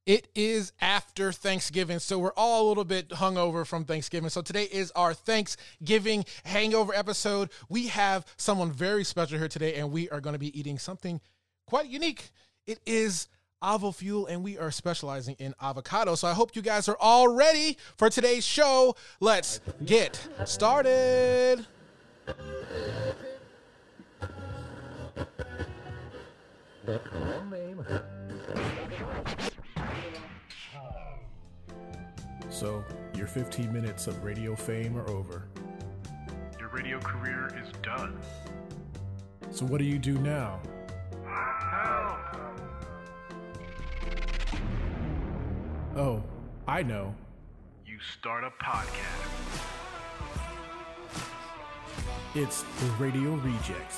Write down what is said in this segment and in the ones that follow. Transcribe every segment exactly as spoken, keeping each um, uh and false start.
It is after Thanksgiving, so we're all a little bit hungover from Thanksgiving. So today is our Thanksgiving hangover episode. We have someone very special here today, and we are going to be eating something quite unique. It is AvoFuel, and we are specializing in avocado. So I hope you guys are all ready for today's show. Let's get started. So, your fifteen minutes of radio fame are over. Your radio career is done. So what do you do now? Help! Oh, I know. You start a podcast. It's the Radio Rejects.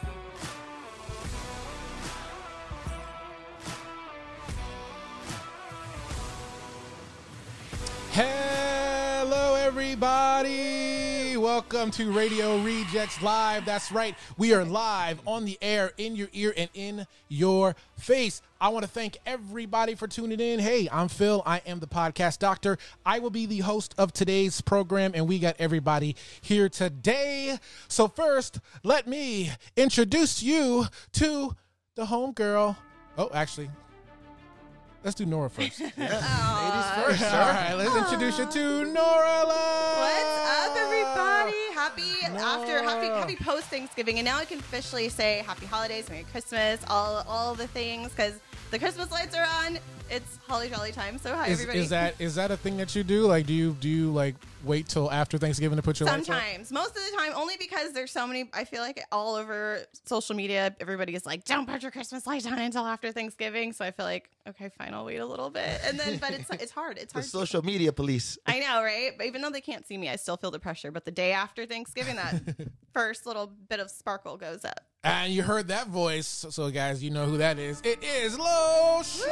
Hello, everybody. Welcome to Radio Rejects Live. That's right. We are live on the air, in your ear and in your face. I want to thank everybody for tuning in. Hey, I'm Phil. I am the podcast doctor. I will be the host of today's program, and we got everybody here today. So first, let me introduce you to the homegirl. Oh, actually, let's do Nora first. Ladies first, sir. All right, let's introduce you to Nora. What's up, everybody? Happy after happy happy post Thanksgiving, and now I can officially say Happy Holidays, Merry Christmas, all all the things, because the Christmas lights are on. It's holly jolly time. So hi, Is, everybody. is that is that a thing that you do? Like, do you do you like wait till after Thanksgiving to put your lights up? Sometimes, most of the time, only because there's so many. I feel like all over social media, everybody is like, "Don't put your Christmas lights on until after Thanksgiving." So I feel like, okay, fine, I'll wait a little bit, and then, but it's it's hard. It's The hard. social media police. I know, right? But even though they can't see me, I still feel the pressure. But the day after Thanksgiving, that first little bit of sparkle goes up. And you heard that voice, so guys, you know who that is. It is Lo Show.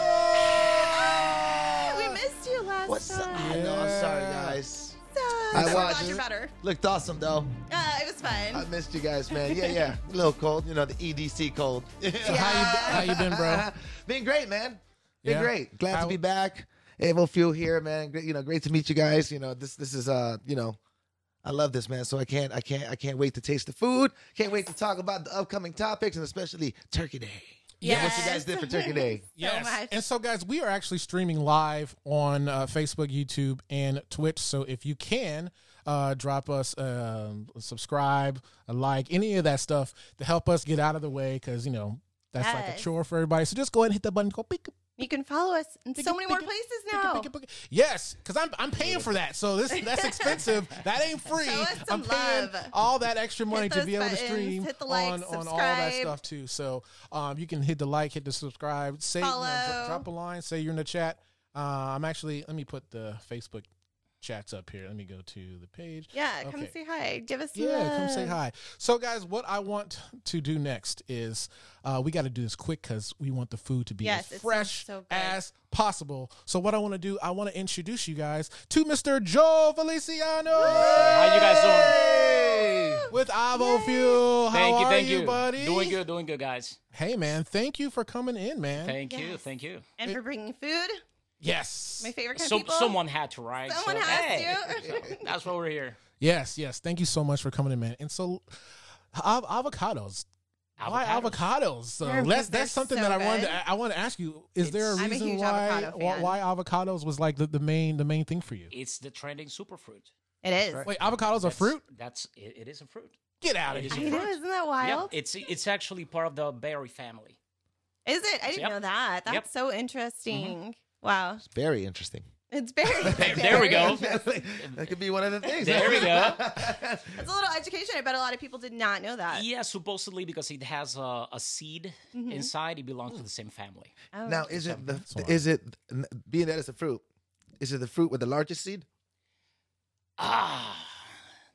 We missed you last What's up? time. I know, I'm sorry, guys. I'm I so watched glad it. you're better. Looked awesome, though. Uh, it was fun. I missed you guys, man. Yeah, yeah. A little cold. You know, the E D C cold. So how you how you been, bro? Been great, man. Been Yeah? great. Glad How- to be back. AvoFuel here, man. Great, you know, great to meet you guys. You know, this this is uh, you know, I love this, man. So I can't I can't I can't wait to taste the food. Can't wait to talk about the upcoming topics, and especially Turkey Day. Yes. What you guys did for Turkey Day? Yes. much. And so, guys, we are actually streaming live on uh, Facebook, YouTube, and Twitch. So if you can, uh, drop us um, a subscribe, a like, any of that stuff to help us get out of the way, because, you know, that's like a Yes. chore for everybody. So just go ahead and hit that button. Go pick You can follow us in so many more pick it, places pick it, now. pick it, pick it. Yes, because I'm I'm paying for that. So this that's expensive. That ain't free. Show us some I'm paying love. all that extra money Hit to those be able to buttons, stream hit the like, on, on all that subscribe. stuff too. So um, you can hit the like, hit the subscribe, say you know, dro- Follow. drop a line, say you're in the chat. Uh, I'm actually let me put the Facebook chats up here. Let me go to the page. Yeah, come Okay. say hi. Give us Yeah, love. come say hi. So, guys, what I want to do next is uh, we got to do this quick because we want the food to be Yes, as it fresh sounds so good. as possible. So, what I want to do, I want to introduce you guys to Mister Joe Feliciano. How you guys doing? Hey! With AvoFuel. How Thank you, are thank you, you, buddy? Doing good, doing good, guys. Hey, man, thank you for coming in, man. Thank you, Yes. thank you. And for bringing food. Yes. My favorite kind So, of people. someone had to, right? Someone so, has hey, to. that's why we're here. Yes, yes. Thank you so much for coming in, man. And so, av- avocados. Why avocados? So They're- that's they're that's something so that I wanted. good. To, I want to ask you: Is there a I'm a reason huge why avocado why, fan. why avocados was like the, the main the main thing for you? It's the trending superfruit. It is. Wait, avocados are That's- fruit? That's it, it is a fruit. Get out of It is here! I know, isn't that wild? Yep, it's it's actually part of the berry family. Is it? I didn't Yep. know that. That's Yep. so interesting. Wow. Very interesting. It's very. There, there we go. That could be one of the things. There we go. It's a little education. I bet a lot of people did not know that. Yeah, supposedly because it has a, a seed inside, it belongs to the same family. Oh. Now, is it the why. is it being that it's a fruit? Is it the fruit with the largest seed? Ah,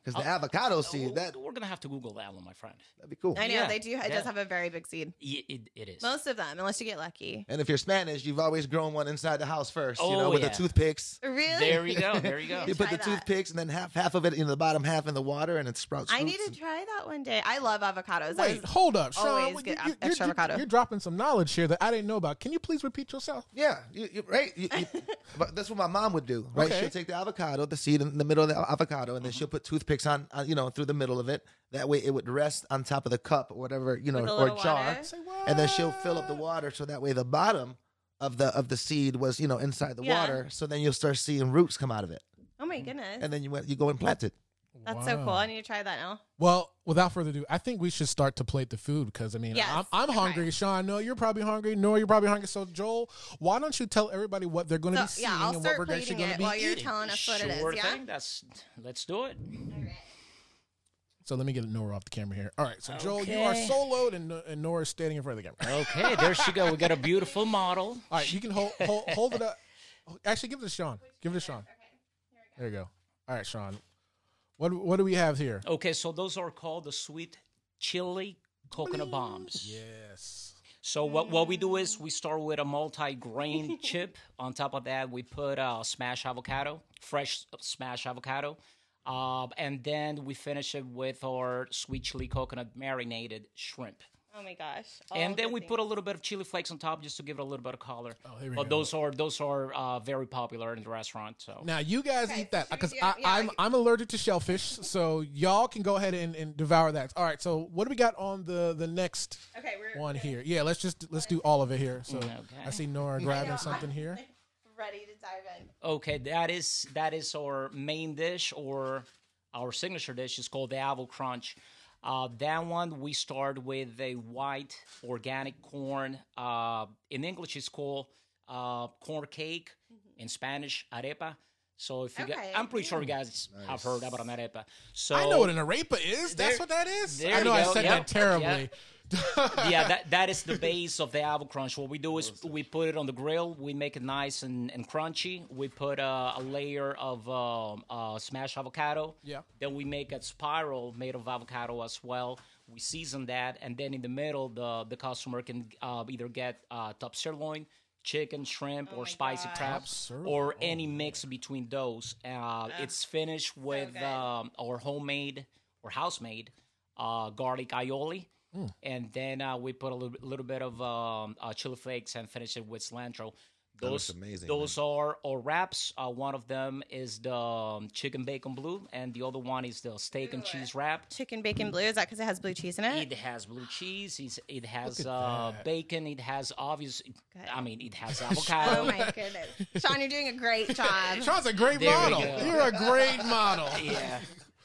Because the avocado Oh, seed, that, we're gonna have to Google that one, my friend. that'd be cool. I know Yeah, they do. It yeah. does have a very big seed. Y- It, it is. Most of them, unless you get lucky. And if you're Spanish, you've always grown one inside the house first, you know, Oh, with yeah. the toothpicks. Really? There you go. There you go. You put Try the that. toothpicks and then half half of it in the bottom half in the water and it sprouts I fruits need to and- try that one day. I love avocados. Wait, That's- hold up, Sean. always you- get you- extra you're, avocado. You're dropping some knowledge here that I didn't know about. Can you please repeat yourself? Yeah, you, you, right. You, you, but that's what my mom would do, right? Okay. She'll take the avocado, the seed in the middle of the avocado, and then Mm-hmm. she'll put toothpicks on, on, you know, through the middle of it. That way, it would rest on top of the cup or whatever, you know, With a or little jar, water? Say and then she'll fill up the water so that way the bottom of the of the seed was, you know, inside the Yeah. water. So then you'll start seeing roots come out of it, Oh my goodness. and then you went, you go and plant it. That's so Wow. cool. I need to try that now. Well, without further ado, I think we should start to plate the food because I mean, Yes, I'm, I'm okay. hungry. Sean, no, you're probably hungry. Nor you're probably hungry. So, Joel, why don't you tell everybody what they're going to So, be seeing yeah, I'll and what start we're actually plating going to it be while you're eating? telling us what it Sure is. Yeah. thing. That's let's do it. So let me get Nora off the camera here. All right, so Joel, you are Okay. soloed and, and Nora's standing in front of the camera. Okay, there she go. We got a beautiful model. All right, you can hold hold, hold it up. Actually, give it to Sean. Give it to Sean. There you go. All right, Sean. What what do we have here? Okay, so those are called the sweet chili coconut bombs. Yes. So what, what we do is we start with a multi-grain chip. On top of that, we put uh, smashed avocado, fresh smashed avocado. Uh, and then we finish it with our sweet chili coconut marinated shrimp. Oh my gosh. All And then good we things. put a little bit of chili flakes on top just to give it a little bit of color. Oh, here we but go. those are those are uh, very popular in the restaurant. So Now you guys Okay, eat that so should because we do- yeah, I'm I- I'm allergic to shellfish, so y'all can go ahead and, and devour that. All right, so what do we got on the the next Okay, we're one here? Yeah, let's just let's do all of it here. So Okay. I see Nora I grabbing know, something I'm here. ready to dive in. okay, that is that is our main dish or our signature dish is called the Avo Crunch. Uh, that one we start with a white organic corn. Uh, in English, it's called uh, corn cake. In Spanish, arepa. So if you Okay. get, I'm pretty sure you guys have heard about an arepa. So I know what an arepa is. That's There- what that is. there I know you I go. said Yep. that terribly. yeah, that that is the base of the Avo Crunch. What we do is we put it on the grill. We make it nice and, and crunchy. We put uh, a layer of um, uh, smashed avocado. Yeah. Then we make a spiral made of avocado as well. We season that, and then in the middle, the the customer can uh, either get uh, top sirloin, chicken, shrimp, or my spicy God. crab, sirloin. or any mix between those. Uh, it's finished with good. um, our homemade or house-made uh, garlic aioli. And then uh, we put a little, little bit of um, uh, chili flakes and finish it with cilantro. That Those looks amazing, Those are our wraps. Uh, one of them is the um, chicken bacon blue, and the other one is the steak and cheese wrap. Chicken bacon blue. Is that because it has blue cheese in it? It has blue cheese. It's, it has Look at uh, that. bacon. It has obvious. Good. I mean, it has Oh avocado. my goodness. Sean, you're doing a great job. Sean's a great There we model. go. You're a great model. yeah.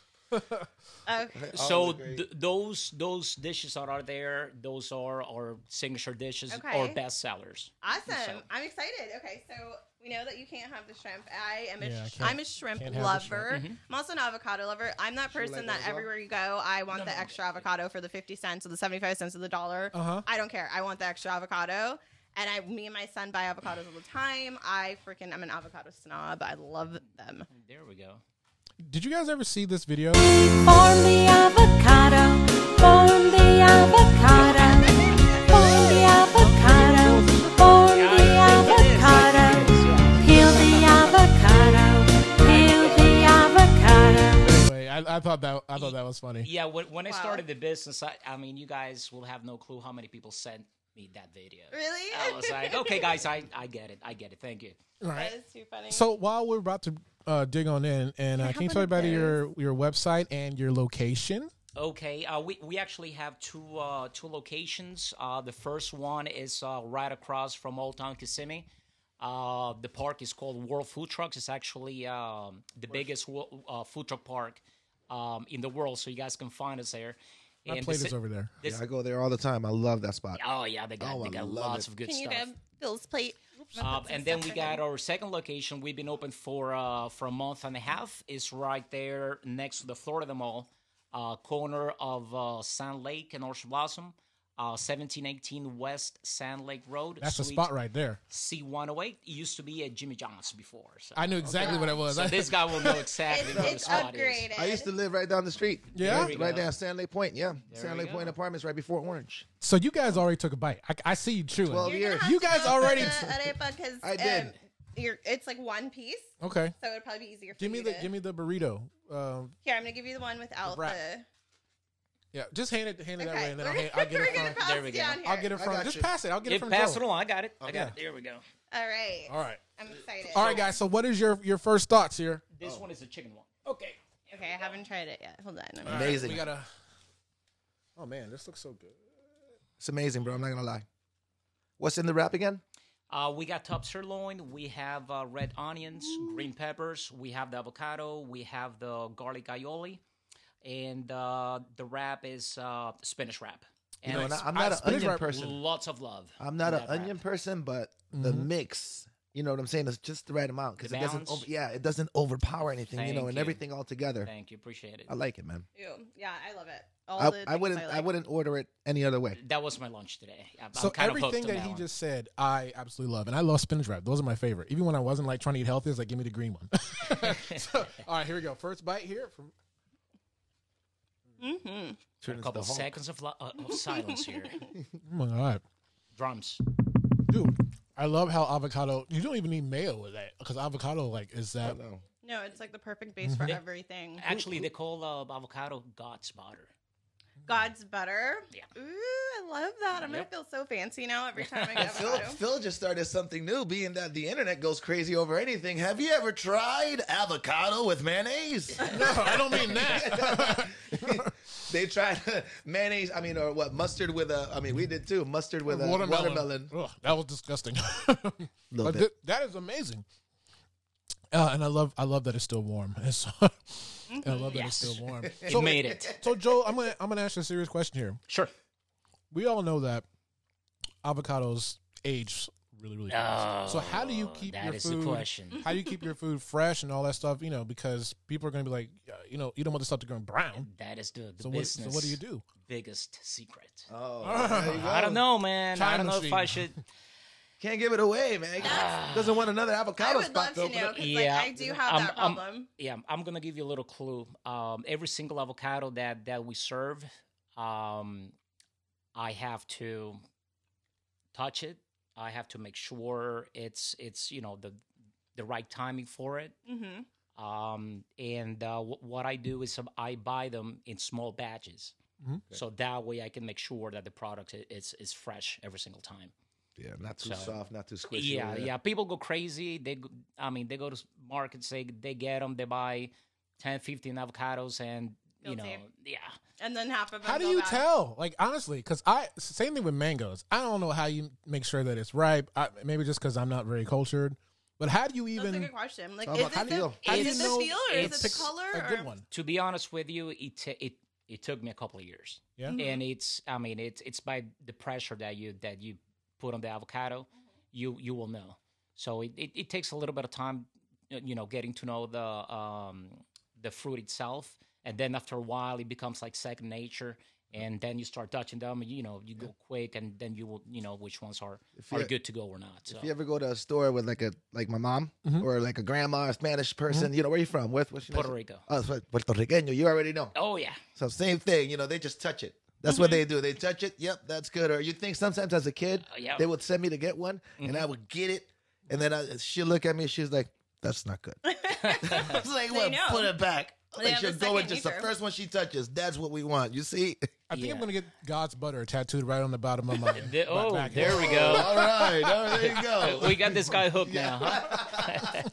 Okay. So look great. th- those those dishes that are there, those are our signature dishes Okay. or best sellers. Awesome. So- I'm excited. Okay, so we know that you can't have the shrimp. I am a Yeah, I sh- can't- I'm a shrimp can't have the lover. shrimp. I'm also an avocado lover. I'm that person like that those, huh? everywhere you go, I want the extra avocado for the fifty cents or the seventy-five cents or the dollar. Uh-huh. I don't care. I want the extra avocado. And I, me and my son buy avocados all the time. I freaking, I'm an avocado snob. I love them. There we go. Did you guys ever see this video? Form the avocado, form the avocado, form the avocado, form the avocado, peel the avocado, peel the avocado. Anyway, I, I thought that I thought that was funny. Yeah, when, when I Wow. started the business, I, I mean, you guys will have no clue how many people sent me that video. Really? I was like, okay, guys, I, I get it. I get it. Thank you. All That right. is too funny. So while we're about to uh, dig on in, and uh, I can you have tell one of everybody your your website and your location? Okay, uh, we, we actually have two uh, two locations. Uh, the first one is uh, right across from Old Town Kissimmee. Uh, the park is called World Food Trucks. It's actually um, the biggest wo- uh, food truck park um, in the world, so you guys can find us there. My And plate the is si- over there. this- Yeah, I go there all the time. I love that spot. oh yeah, they got Oh, they I got love lots it. of good Can you stuff. grab Bill's plate? Oops, I Uh, put some and then stuff we in got it. our second location. We've been open for uh, for a month and a half. It's right there next to the Florida Mall, uh, corner of uh, Sand Lake and Orchard Blossom. uh, seventeen eighteen West Sand Lake Road. That's the Suite spot right there. C one oh eight. It used to be at Jimmy John's before. So, I knew exactly what it was. so this guy will know exactly It's, where the it's spot upgraded. is. I used to live right down the street. Yeah? There we right go. there, Sand Lake Point. Yeah, There Sand we Lake Point go. Apartments, right before Orange. So you guys already took a bite. I, I see you chewing. Twelve You're years. gonna have You to guys go already for t- the arepa because I did. Um, you're, it's like one piece, Okay. so it would probably be easier for Give me you the to. give me the burrito. Um, Here, I'm gonna give you the one without wrap. the. yeah, just hand it hand it that Okay, way, and then we're, I'll, hand, I'll get we're it gonna from. pass There we it go. down here. I'll get it I from. got Just you. pass it. I'll get it It from passed Joel. it along. I got it. I Yeah. got it. There we go. All right. All right. I'm excited. All right, guys. So what is your your first thoughts here? This one is a chicken one. Okay. Okay, I haven't tried it yet. Hold on. I'm All right, Amazing. we gotta. Oh man, this looks so good. It's amazing, bro. I'm not gonna lie. What's in the wrap again? Uh, we got top sirloin. We have uh, red onions, green peppers. We have the avocado. We have the garlic aioli. And uh, the wrap is uh, spinach wrap. You And know, and I- it's I'm not an spinach onion wrap- person. lots of love. I'm not in an that onion wrap. person, but the mix, you know what I'm saying, is just the right amount because The it doesn't. balance. Over, yeah, it doesn't overpower anything, you know, Thank and you. everything all together. Thank you. Appreciate it. I like it, man. Ew. Yeah, I love it. All I, the I things wouldn't. I, I, like. wouldn't order it any other way. That was my lunch today. I'm, So I'm kind of everything hooked that on he one. just said, I absolutely love, and I love spinach wrap. Those are my favorite. Even when I wasn't like trying to eat healthy, it's like give me the green one. So, all right, here we go. First bite here from. Mm-hmm. Turn A into couple the Hulk. seconds of, lo- uh, of silence here. Oh my god, Drums. dude! I love how avocado. You don't even need mayo with that because avocado like is I that. know. No, it's like the perfect base for Yeah. everything. Actually, they call uh, avocado God's butter. God's butter. Yeah. Ooh, I love that. I'm Yep. gonna feel so fancy now every time I get Phil, avocado. Phil just started something new, being that the internet goes crazy over anything. Have you ever tried avocado with mayonnaise? No, I don't mean that. They tried mayonnaise, I mean, or what, mustard with a, I mean, we did too, mustard with a watermelon. Ugh, that was disgusting. Little But bit. th- that is amazing. Uh, and I love, I love that it's still warm. It's, and I love that Yes. it's still warm. It So, made it. so Joe, I'm gonna, I'm gonna ask you a serious question here. Sure. We all know that avocados age really, really fast. So how do you Oh, keep that your is food? the question. How do you keep your food fresh and all that stuff? You know, because people are going to be like, uh, you know, you don't want the stuff to go brown. That is the, the So what, business. so what do you do? Biggest secret. Oh, there you go. I don't know, man. I Time don't know if machine. I should. Can't give it away, man. Doesn't want another I avocado would spot love to to open know up. because Yeah. like I do have I'm- that I'm- problem. Yeah, I'm gonna give you a little clue. Um, every single avocado that that we serve, um, I have to touch it. I have to make sure it's it's you know the the right timing for it. Mm-hmm. Um, and uh, w- what I do is um, I buy them in small batches, Mhm. so that way I can make sure that the product i- is is fresh every single time. Yeah, not too So- soft, not too squishy. Yeah, over there. yeah. People go crazy. They, go, I mean, they go to s- markets, they they get them, they buy ten, fifteen avocados, and you know, Guilty. yeah. And then half of them How do go you bad. tell? Like honestly, because I same thing with mangoes. I don't know how you make sure that it's ripe. I, maybe just because I'm not very cultured. But how do you That's a even? good question. Like, How is about- it how do you the, know? How do is you it know the feel or is it's it the color? a good or- one? To be honest with you, it ta- it it took me a couple of years, Yeah. and it's I mean it's it's by the pressure that you that you put on the avocado, you you will know. So it, it, it takes a little bit of time, uh, you know, getting to know the um the fruit itself, and then after a while it becomes like second nature. And then you start touching them, and you know you go quick, and then you will you know which ones are If are you- good to go or not. So If you ever go to a store with like a like my mom or like a grandma, a Spanish person, you know where you from? Where, what's your Puerto name? Rico. Oh, it's like Puerto Riqueño. You already know. Oh yeah, So same thing. You know, they just touch it. That's what they do. They touch it. Yep, that's good. Or you think sometimes as a kid, Oh, yeah. they would send me to get one, and I would get it, and then I, she'll look at me. and She's like, "That's not good." I was like, They "What? know. Put it back." They Like have she'll a go with second just the nature. first one she touches. That's what we want. You see? I think I'm Yeah. gonna get God's butter tattooed right on the bottom of my. The- my oh, back. there we Oh, go. all right. Oh, there you go. we got this guy hooked now. Huh?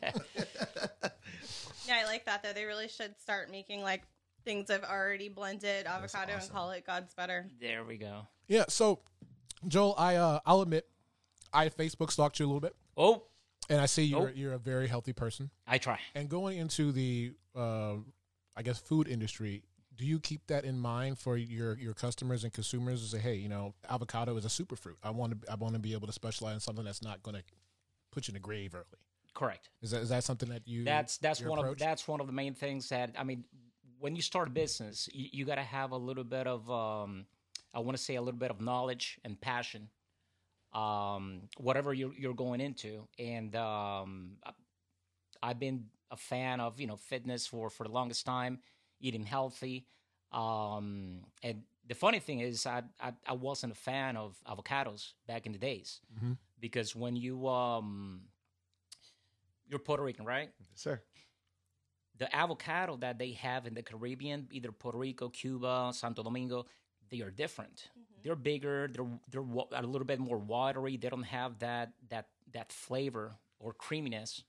Yeah, I like that though. They really should start making like things I've already blended avocado and call it God's butter. There we go. Yeah. So, Joel, I uh, I'll admit, I Facebook stalked you a little bit, Oh, and I see you're Oh. you're a very healthy person. I try. And going into the, uh, I guess, food industry, do you keep that in mind for your, your customers and consumers? To say, hey, you know, avocado is a superfruit. I want to I want to be able to specialize in something that's not going to put you in the grave early. Correct. Is that is that something that you? That's that's your one approach? of that's one of the main things that I mean. When you start a business, you, you got to have a little bit of um, I want to say a little bit of knowledge and passion, um, whatever you're you're going into. And um, I- I've been a fan of you know fitness for for the longest time, eating healthy. Um, and the funny thing is, I, I I wasn't a fan of avocados back in the days Mhm. because when you um you're Puerto Rican, right? Sir. The avocado that they have in the Caribbean, either Puerto Rico, Cuba, Santo Domingo, they are different. They're bigger. They're they're wa- a little bit more watery. They don't have that that that flavor or creaminess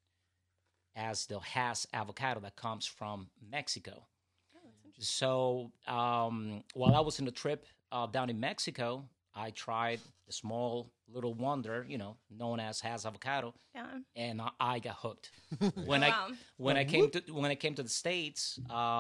as the Hass avocado that comes from Mexico. So um, while I was in the trip uh, down in Mexico, I tried the small little wonder, you know, known as Hass avocado, Yeah. and I, I got hooked. When Wow. I when I came to when I came to the States,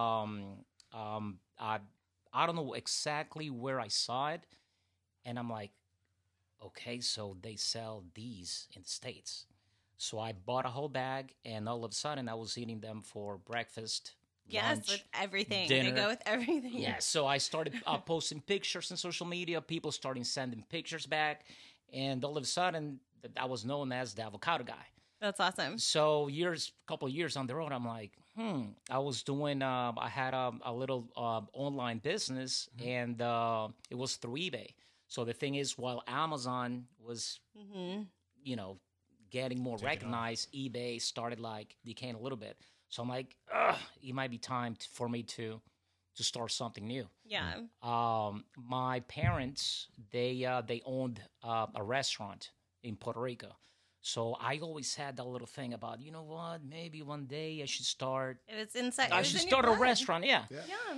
um, um, I I don't know exactly where I saw it, and I'm like, okay, so they sell these in the States. So I bought a whole bag, and all of a sudden I was eating them for breakfast. Yes, lunch, with everything. dinner. They go with everything. yeah, so I started uh, posting pictures on social media. People started sending pictures back, and all of a sudden, th- I was known as the avocado guy. That's awesome. So years, couple of years on the road, I'm like, hmm. I was doing. Uh, I had a, a little uh, online business, and uh, it was through eBay. So the thing is, while Amazon was, Mm-hmm. you know, getting more recognized, eBay started like decaying a little bit. So I'm like, Ugh, it might be time t- for me to to start something new. Yeah. Um, my parents, they uh, they owned uh, a restaurant in Puerto Rico. So I always had that little thing about, you know what, maybe one day I should start. It was inside. I it was should in your start a blood. restaurant. Yeah. Yeah. Yeah.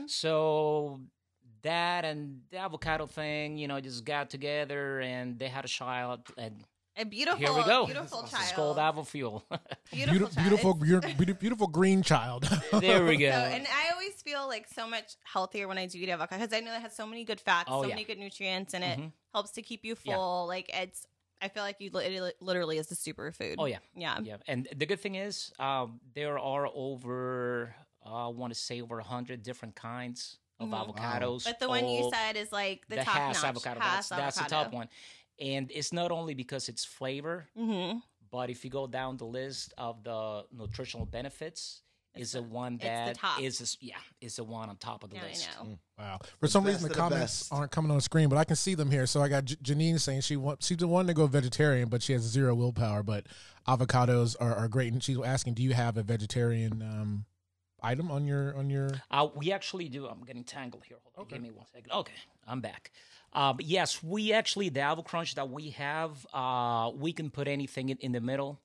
So that and the avocado thing, you know, just got together and they had a child. And A beautiful, here we go. beautiful child. It's called Avofuel. Beautiful, Beautiful, child. beautiful, beautiful, beautiful green child. There we go. So, and I always feel like so much healthier when I do eat avocado because I know it has so many good fats, Oh, so yeah. many good nutrients, and it Mhm. helps to keep you Yeah. full. Like it's, I feel like you li- it literally is the superfood. Oh, yeah. yeah, Yeah, and the good thing is, um, there are over, uh, I want to say, over a hundred different kinds of Mhm. avocados. But the one you all- said is like the, the top Hass notch. avocado. Hass That's, that's the avocado. top one, and it's not only because it's flavor, Mm-hmm. but if you go down the list of the nutritional benefits, is the one it's the that top. is this- yeah is the one on top of the Yeah, list. I know. Wow. For some best reason, the of the comments best. aren't coming on the screen, but I can see them here. So I got J- Janine saying she wants she's the one to go vegetarian, but she has zero willpower. But avocados are, are great, and she's asking, do you have a vegetarian um, item on your on your? Uh, we actually do. I'm getting tangled here. Hold on. Give me one second. Okay, I'm back. Uh, but yes, we actually, the Avo Crunch that we have, uh, we can put anything in, in the middle.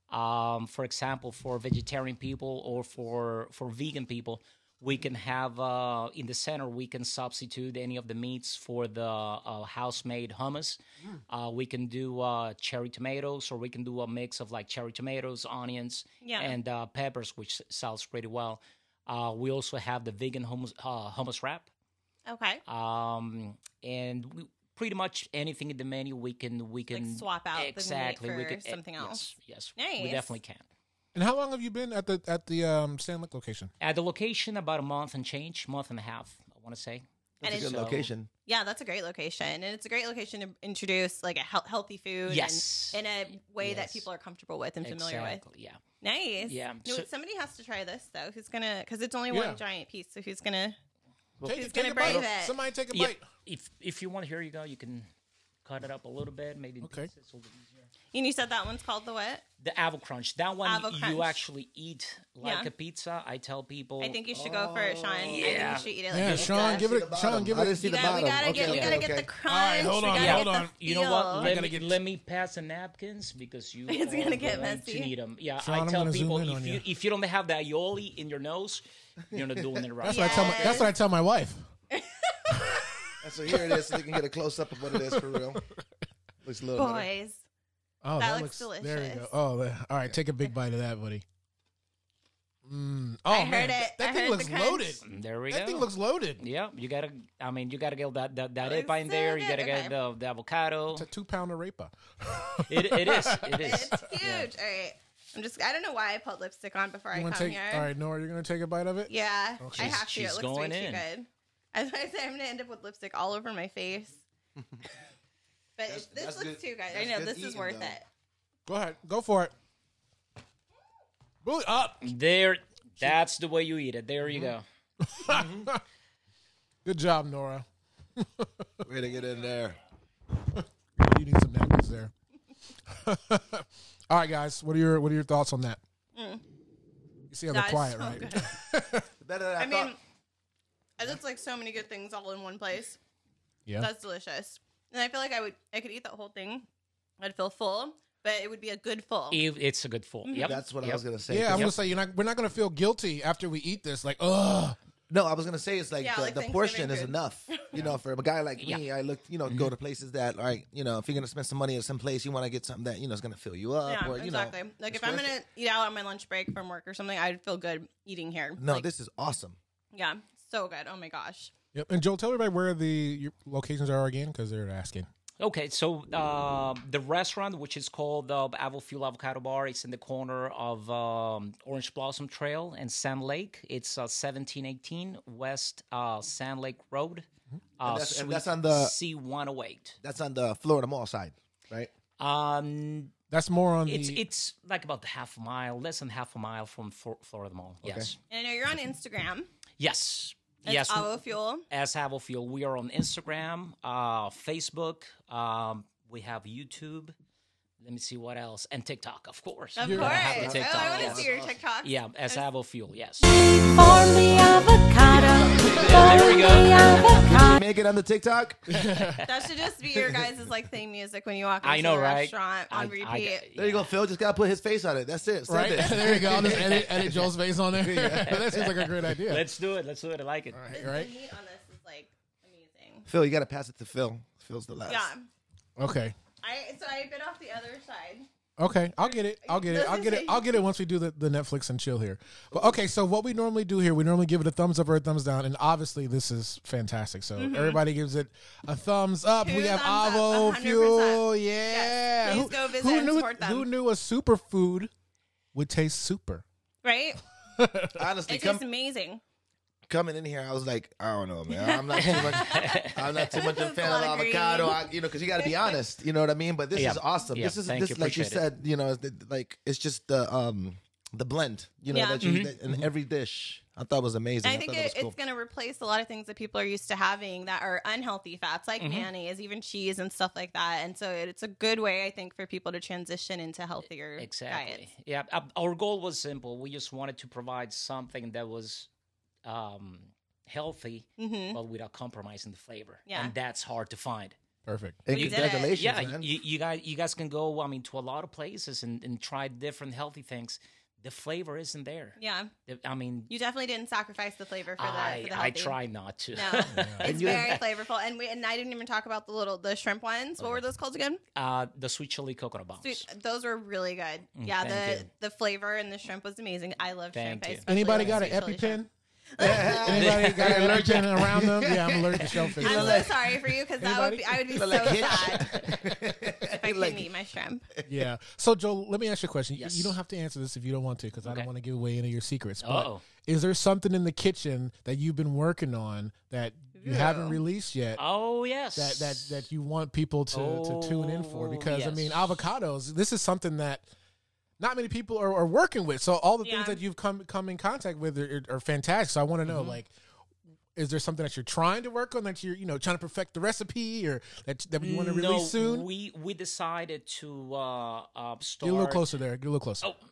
Um, for example, for vegetarian people or for, for vegan people, we can have uh, in the center, we can substitute any of the meats for the uh, house-made hummus. Uh, we can do uh, cherry tomatoes, or we can do a mix of like cherry tomatoes, onions, Yeah. and uh, peppers, which sells pretty well. Uh, we also have the vegan hummus, uh, hummus wrap. Okay. Um, and we, pretty much anything in the menu we can we can Like swap out the meat exactly we for can, something else. Yes, yes, we Nice. definitely can. And how long have you been at the at the um, Sand Lake location? At the location, about a month and change, month and a half, I want to say. That's And a good so- location. Yeah, that's a great location, and it's a great location to introduce like a health, healthy food, Yes. and in a way that Yes. people are comfortable with and familiar Exactly, yeah. with. Nice. Yeah, No, so- somebody has to try this though. Who's gonna? Because it's only Yeah. one giant piece. So who's gonna? Take, Who's it- take gonna a bite. brave it? Somebody take a Yeah, bite. if if you want, here you go. You can cut it up a little bit, maybe. in Okay. pieces, a little easier. And you said that one's called the what? The Avo Crunch. That one Avo you Crunch. actually eat like Yeah. a pizza. I tell people. I think you should go for it, Sean. I think yeah. you should eat it like Yeah, a Sean, pizza. give See it. the a Sean, bottom. give I it. didn't see You the gotta, we bottom. gotta Okay, get, we okay, gotta okay. get the crunch. All right, hold we on, gotta hold get on. the You know what? feel. Let gotta me, get- let me pass the napkins because you It's are gonna get going messy. to need them. Yeah, Sean, I I'm tell gonna people zoom in if on you you. if you don't have the aioli in your nose, you're not doing it right. That's what I tell my. That's what I tell my wife. And so here it is, so you can get a close up of what it is for real. Looks a little better. Boys. Oh, That looks There you delicious. go. Oh, there. All right. Take a big bite of that, buddy. Mm. Oh I man, heard it. that, that I thing heard looks the crunch. loaded. There we That go. thing looks loaded. Yeah, you gotta. I mean, you gotta get that that, that Looks arepa in so there. You good. gotta get Okay. the, the avocado. It's a two pounder arepa. It, it is. It is. It's huge. All right. I'm just. I don't know why I put lipstick on before I You come want to take? here. All right, Nora, you're gonna take a bite of it. Yeah, Okay. I have to. She's It looks way going too in. good. As I say, I'm gonna end up with lipstick all over my face. But That's- this that's looks good- too good. I that's know good this is eating, worth though. it. Go ahead. Go for it. Really up. There, that's the way you eat it. There you go. Good job, Nora. Way to get in there. You need some napkins there. All right, guys. What are your What are your thoughts on that? Mm. You see how That they're is quiet, so right? good. Better than I, I thought. mean, that's like so many good things all in one place. Yeah. That's delicious. And I feel like I would, I could eat that whole thing. I'd feel full, but it would be a good full. It- It's a good full. Yep. That's what I Yep. was gonna say. Yeah, I'm 'cause- gonna say you're not. We're not gonna feel guilty after we eat this. Like, ugh. No, I was gonna say it's like Yeah, the, like the Thanksgiving portion is food. enough. You know, for a guy like Yeah. me, I look, you know, go to places that, like, you know, if you're gonna spend some money at some place, you want to get something that you know is gonna fill you up, Yeah, or you exactly. know, like it's if I'm worth gonna it. eat out on my lunch break from work or something, I'd feel good eating here. No, Like, this is awesome. yeah, so good. Oh my gosh. Yep. And Joel, tell everybody where the your locations are again, because they're asking. Okay, so uh, the restaurant, which is called uh, Avo Fuel Avocado Bar, it's in the corner of um, Orange Blossom Trail and Sand Lake. It's uh, seventeen eighteen West uh, Sand Lake Road. Uh, And that's- and that's Suite on the- C one oh eight. That's on the Florida Mall side, right? Um, That's more on it's the. it's like about half a mile, less than half a mile from Flor- Florida Mall. Yes, And I know you're on Instagram. yes, It's yes. Avo Fuel. As Avo Fuel, we are on Instagram, uh, Facebook. Um, we have YouTube. Let me see what else, and TikTok, of course. Of You're course. gonna have the Oh, TikTok, I want to yes. see your TikToks. Yeah, as Avo Fuel, yes. For the avocado. There we For go. the avocado. Make it on the TikTok. That should just be your guys' like theme music when you walk into I know, the right? restaurant on I- I- repeat. There you go, Phil. Just gotta put his face on it. That's it. Send right it. there you go. I'll just edit, edit Joel's face on there. That seems like a great idea. Let's do it. Let's do it. I like it. Right, The right. meat on this is like amazing. Phil, you gotta pass it to Phil. Phil's the last. Yeah. Okay. I so I bit off the other side. Okay, I'll get it. I'll get it. I'll get it. I'll get it once we do the, the Netflix and chill here. But okay, so what we normally do here, we normally give it a thumbs up or a thumbs down, and obviously this is fantastic. So everybody gives it a thumbs up. Two we have thumbs up, Avo one hundred Fuel, percent. yeah. Yes, please who, go visit who and knew, support them. Who knew a superfood would taste super? Right? Honestly, It come, tastes amazing. coming in here, I was like, I don't know, man. I'm not too much. I'm not too much a It's a fan of lot of avocado. green. I, you know, because you got to be honest. You know what I mean? But this Yeah. is awesome. Yeah, This is thank this you, like you appreciate said. You know, the- like it's just the um the blend. You know Yeah. that you Mm-hmm. that in every dish. I thought was amazing. And I think thought that it, was cool. it's going to replace a lot of things that people are used to having that are unhealthy fats, like Mm-hmm. mayonnaise, even cheese and stuff like that. And so it, it's a good way, I think, for people to transition into healthier Exactly. diets. Yeah. uh, Our goal was simple. We just wanted to provide something that was um, healthy, Mm-hmm. but without compromising the flavor. Yeah. And that's hard to find. Perfect. And We did it. congratulations, Yeah, man. you, you guys, you guys can go. I mean, to a lot of places and, and try different healthy things. The flavor isn't there. Yeah. The- I mean, You definitely didn't sacrifice the flavor for the, I for the I healthy. try not to. No, it's And you- very flavorful, and we and I didn't even talk about the little the shrimp ones. What were those called again? uh, the sweet chili coconut bombs. Sweet, those were really good. Mm, yeah, thank the you. the flavor and the shrimp was amazing. I love Thank shrimp. I you. especially Anybody love got an sweet chili shrimp. EpiPen? Anybody got an EpiPen around them? Yeah, I'm allergic to shellfish. I'm so like- sorry for you because that would be I would be so like Hitch. sad if I Like- couldn't eat my shrimp. Yeah. So, Joel, let me ask you a question. You- Yes. You don't have to answer this if you don't want to, because I don't Okay. want to give away any of your secrets. But Uh-oh. is there something in the kitchen that you've been working on that you haven't Yeah. released yet? Oh yes. That, that that you want people to, to tune in for? Oh, Because I mean, yes. avocados. This is something that not many people are, are working with. So all the Yeah. things that you've come come in contact with are, are fantastic. So I want to know, Mm-hmm. like, is there something that you're trying to work on, that you're you know trying to perfect the recipe, or that that you want to no, release soon? we we decided to uh, uh, start. Get a little closer there. Get a little closer. Oh,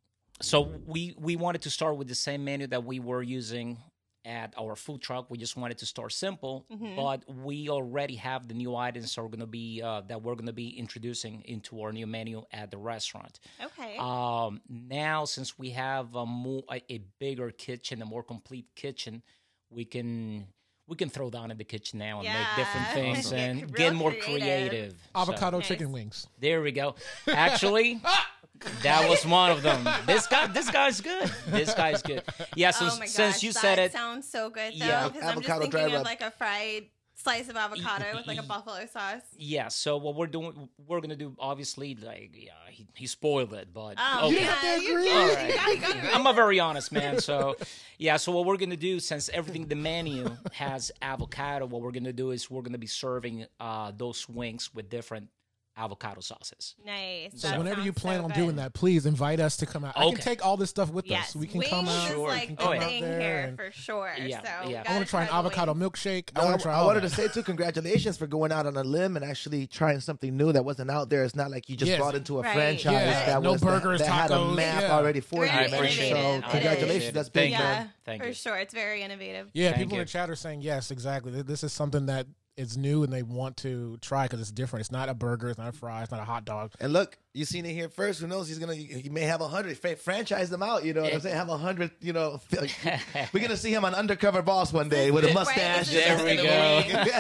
so we we wanted to start with the same menu that we were using at our food truck. We just wanted to start simple, Mm-hmm. but we already have the new items are going to be uh, that we're going to be introducing into our new menu at the restaurant. Okay. Um, now, since we have a more a, a bigger kitchen, a more complete kitchen, we can we can throw down in the kitchen now and make different Yeah. things Get and real get more creative. creative. So, Avocado Nice. chicken wings. there we go. Actually, that was one of them. This guy, this guy's good. This guy's good. Yeah. So oh my since gosh, you that said it, sounds so good though. Yeah. Because I'm just Avocado dry thinking of rub. like a fried slice of avocado with like a buffalo sauce. Yeah, so what we're doing, we're gonna do, obviously, like, yeah, he, he spoiled it, but Oh, okay. yeah, you, agree. you, All you right. gotta go to it. I'm a very honest man, so yeah. So what we're gonna do, since everything the menu has avocado, what we're gonna do is we're gonna be serving uh, those wings with different avocado sauces. Nice. So That whenever you sounds plan so on good. doing that, please invite us to come out. I can Okay. take all this stuff with Yes, us. We can wings come out. is Sure. like we the can Oh, come yeah. out thing there here and- for sure. Yeah, so yeah. I want to try an avocado milkshake. I No, want to try I all wanted that. to say too, congratulations for going out on a limb and actually trying something new that wasn't out there. It's not like you just Yes. bought into a Right. franchise Yeah. that No was burgers, that, that had a tacos, map yeah. already for Very you. I man. appreciate So it. I congratulations, appreciate it. that's big, Thank you. man. Yeah, Thank for you. sure. It's very innovative. Yeah, Thank people in you. the chat are saying yes, exactly. Th- This is something that is new and they want to try because it's different. It's not a burger, it's not a fry, it's not a hot dog. And look, you seen it here first. Who knows? He's gonna. He may have a hundred. Fra- franchise them out. You know what I'm saying? Have a hundred. You know, we're gonna see him on Undercover Boss one day with a Right, mustache. this is There we just go. the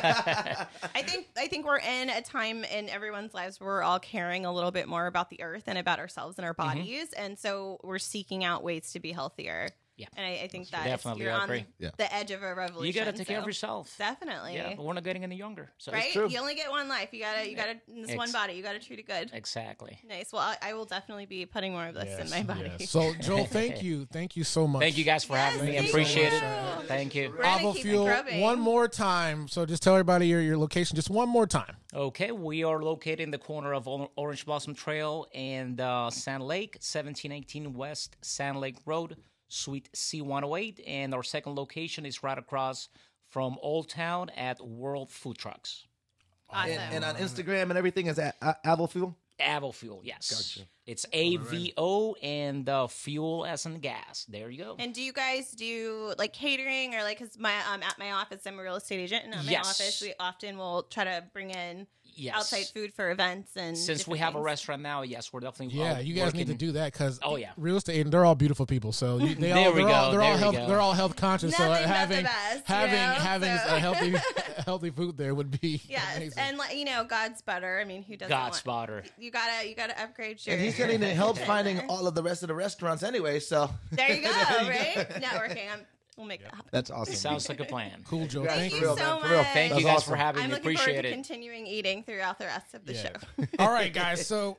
I think I think we're in a time in everyone's lives where we're all caring a little bit more about the earth and about ourselves and our Mm-hmm. bodies, and so we're seeking out ways to be healthier. Yeah. And I, I think that Definitely, you're I on agree. Yeah. the edge of a revolution. You gotta take care of so yourself. Definitely. Yeah, but we're not getting any younger, so Right? it's true. You only get one life. You gotta, you gotta, in this Ex- one body, you gotta treat it good. Exactly. Nice. Well, I, I will definitely be putting more of this in my body. yes. So, Joel, thank you. Thank you so much. Thank you guys for Yes, having me. I thank appreciate you. it. Thank you. We're gonna Avo keep Fuel, grubbing. one more time. So just tell everybody your, your location just one more time. Okay, we are located in the corner of Or- Orange Blossom Trail and uh, Sand Lake, seventeen eighteen West Sand Lake Road, Suite C one oh eight. And our second location is right across from Old Town at World Food Trucks. Awesome. And, and on Instagram and everything is at uh, Avo Fuel. Avo Fuel, yes. It's A V O and uh, fuel as in gas. There you go. And do you guys do like catering or like, cause my um at my office I'm a real estate agent, and at my Yes. office we often will try to bring in Yes. outside food for events and Since we different have a things. restaurant now, yes, we're definitely Yeah, uh, you guys need to working- do that because Oh, yeah. real estate and they're all beautiful people. So you, they There all, we they're all, go, they're all there we health, go. they're all health conscious. So Nothing but the having best, you having know, having so- a healthy healthy food there would be Yes, amazing. and like, you know, God's butter. I mean, who doesn't God want? spotter. You gotta, you gotta upgrade your. And he's gonna need help finding all of the rest of the restaurants anyway. So There you go, There you right? Networking. I'm, we'll make that happen. that's awesome. Sounds like a plan. Cool, Joe. Congrats. Thank Thank you. you For real, so man, for real. much. Thank That's you guys awesome. for having I'm me. looking forward Appreciate to it. continuing eating throughout the rest of the Yeah. show. All right, guys. So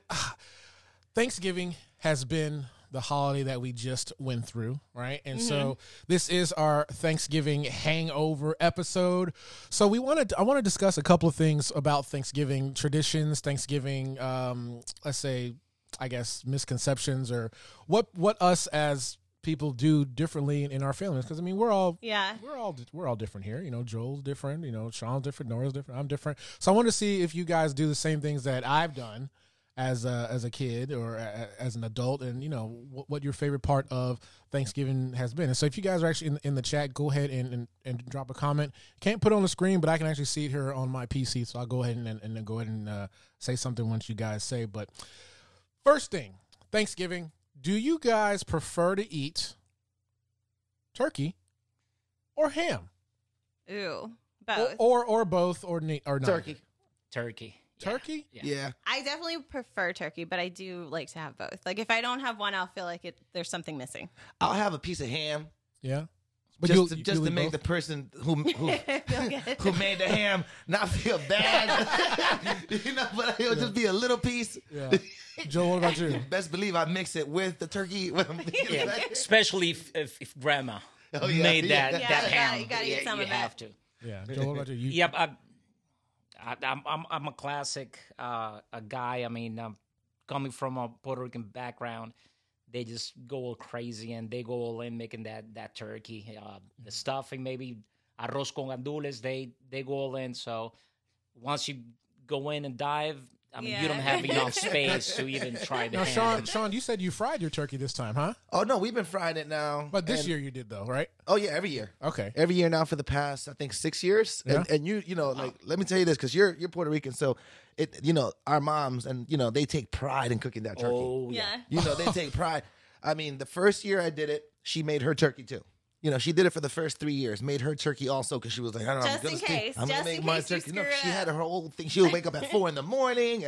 Thanksgiving has been the holiday that we just went through, right? And so this is our Thanksgiving hangover episode. So we wanted I want to discuss a couple of things about Thanksgiving traditions, Thanksgiving um let's say I guess misconceptions or what what us as people do differently in, in our families because I mean we're all Yeah. we're all we're all different here. You know, Joel's different. You know, Sean's different. Nora's different. I'm different. So I want to see if you guys do the same things that I've done as a as a kid or a, as an adult, and you know what, what your favorite part of Thanksgiving has been. And so if you guys are actually in, in the chat, go ahead and, and and drop a comment. Can't put it on the screen, but I can actually see it here on my P C. So I'll go ahead and and then go ahead and uh, say something once you guys say. But first thing, Thanksgiving. Do you guys prefer to eat turkey or ham, Ooh, or both. or, or both, or ne- or not? Turkey. Turkey. Yeah. Turkey. Yeah. Yeah. I definitely prefer turkey, but I do like to have both. Like if I don't have one, I'll feel like it. There's something missing. I'll have a piece of ham Yeah. just you'll- to, you'll just to eat make both? the person who who Feel good. who made the ham not feel bad. You know, but it'll just be a little piece. Yeah. Joe, what about you? Best believe I mix it with the turkey. Yeah. Especially if, if, if grandma Oh, yeah, made that, yeah. that Yeah, you gotta- ham. you gotta eat Yeah, some you of it. have to. Yeah. Joe, what about you? you Yep. I, I, I'm, I'm, I'm a classic uh, a guy. I mean, um, coming from a Puerto Rican background, they just go all crazy and they go all in making that, that turkey. Uh, the stuffing, maybe arroz con gandules, they, they go all in. So once you go in and dive, I mean, you don't Yeah. have enough space to even try the Now, ham. Sean, Sean, you said you fried your turkey this time, huh? Oh no, we've been frying it now. But this And- year you did, though, right? Oh yeah, every year. Okay. Every year now for the past, I think, six years. And, Yeah. and you, you know, like, let me tell you this, because you're you're Puerto Rican, so it, you know, our moms and you know they take pride in cooking that turkey. Oh, yeah. Yeah. You know, they take pride. I mean, the first year I did it, she made her turkey too. You know, she did it for the first three years, made her turkey also because she was like, I don't know, Just I'm in gonna, case, I'm gonna just make in my case you turkey. No, screw it she had up. her whole thing. She would wake up at four in the morning and.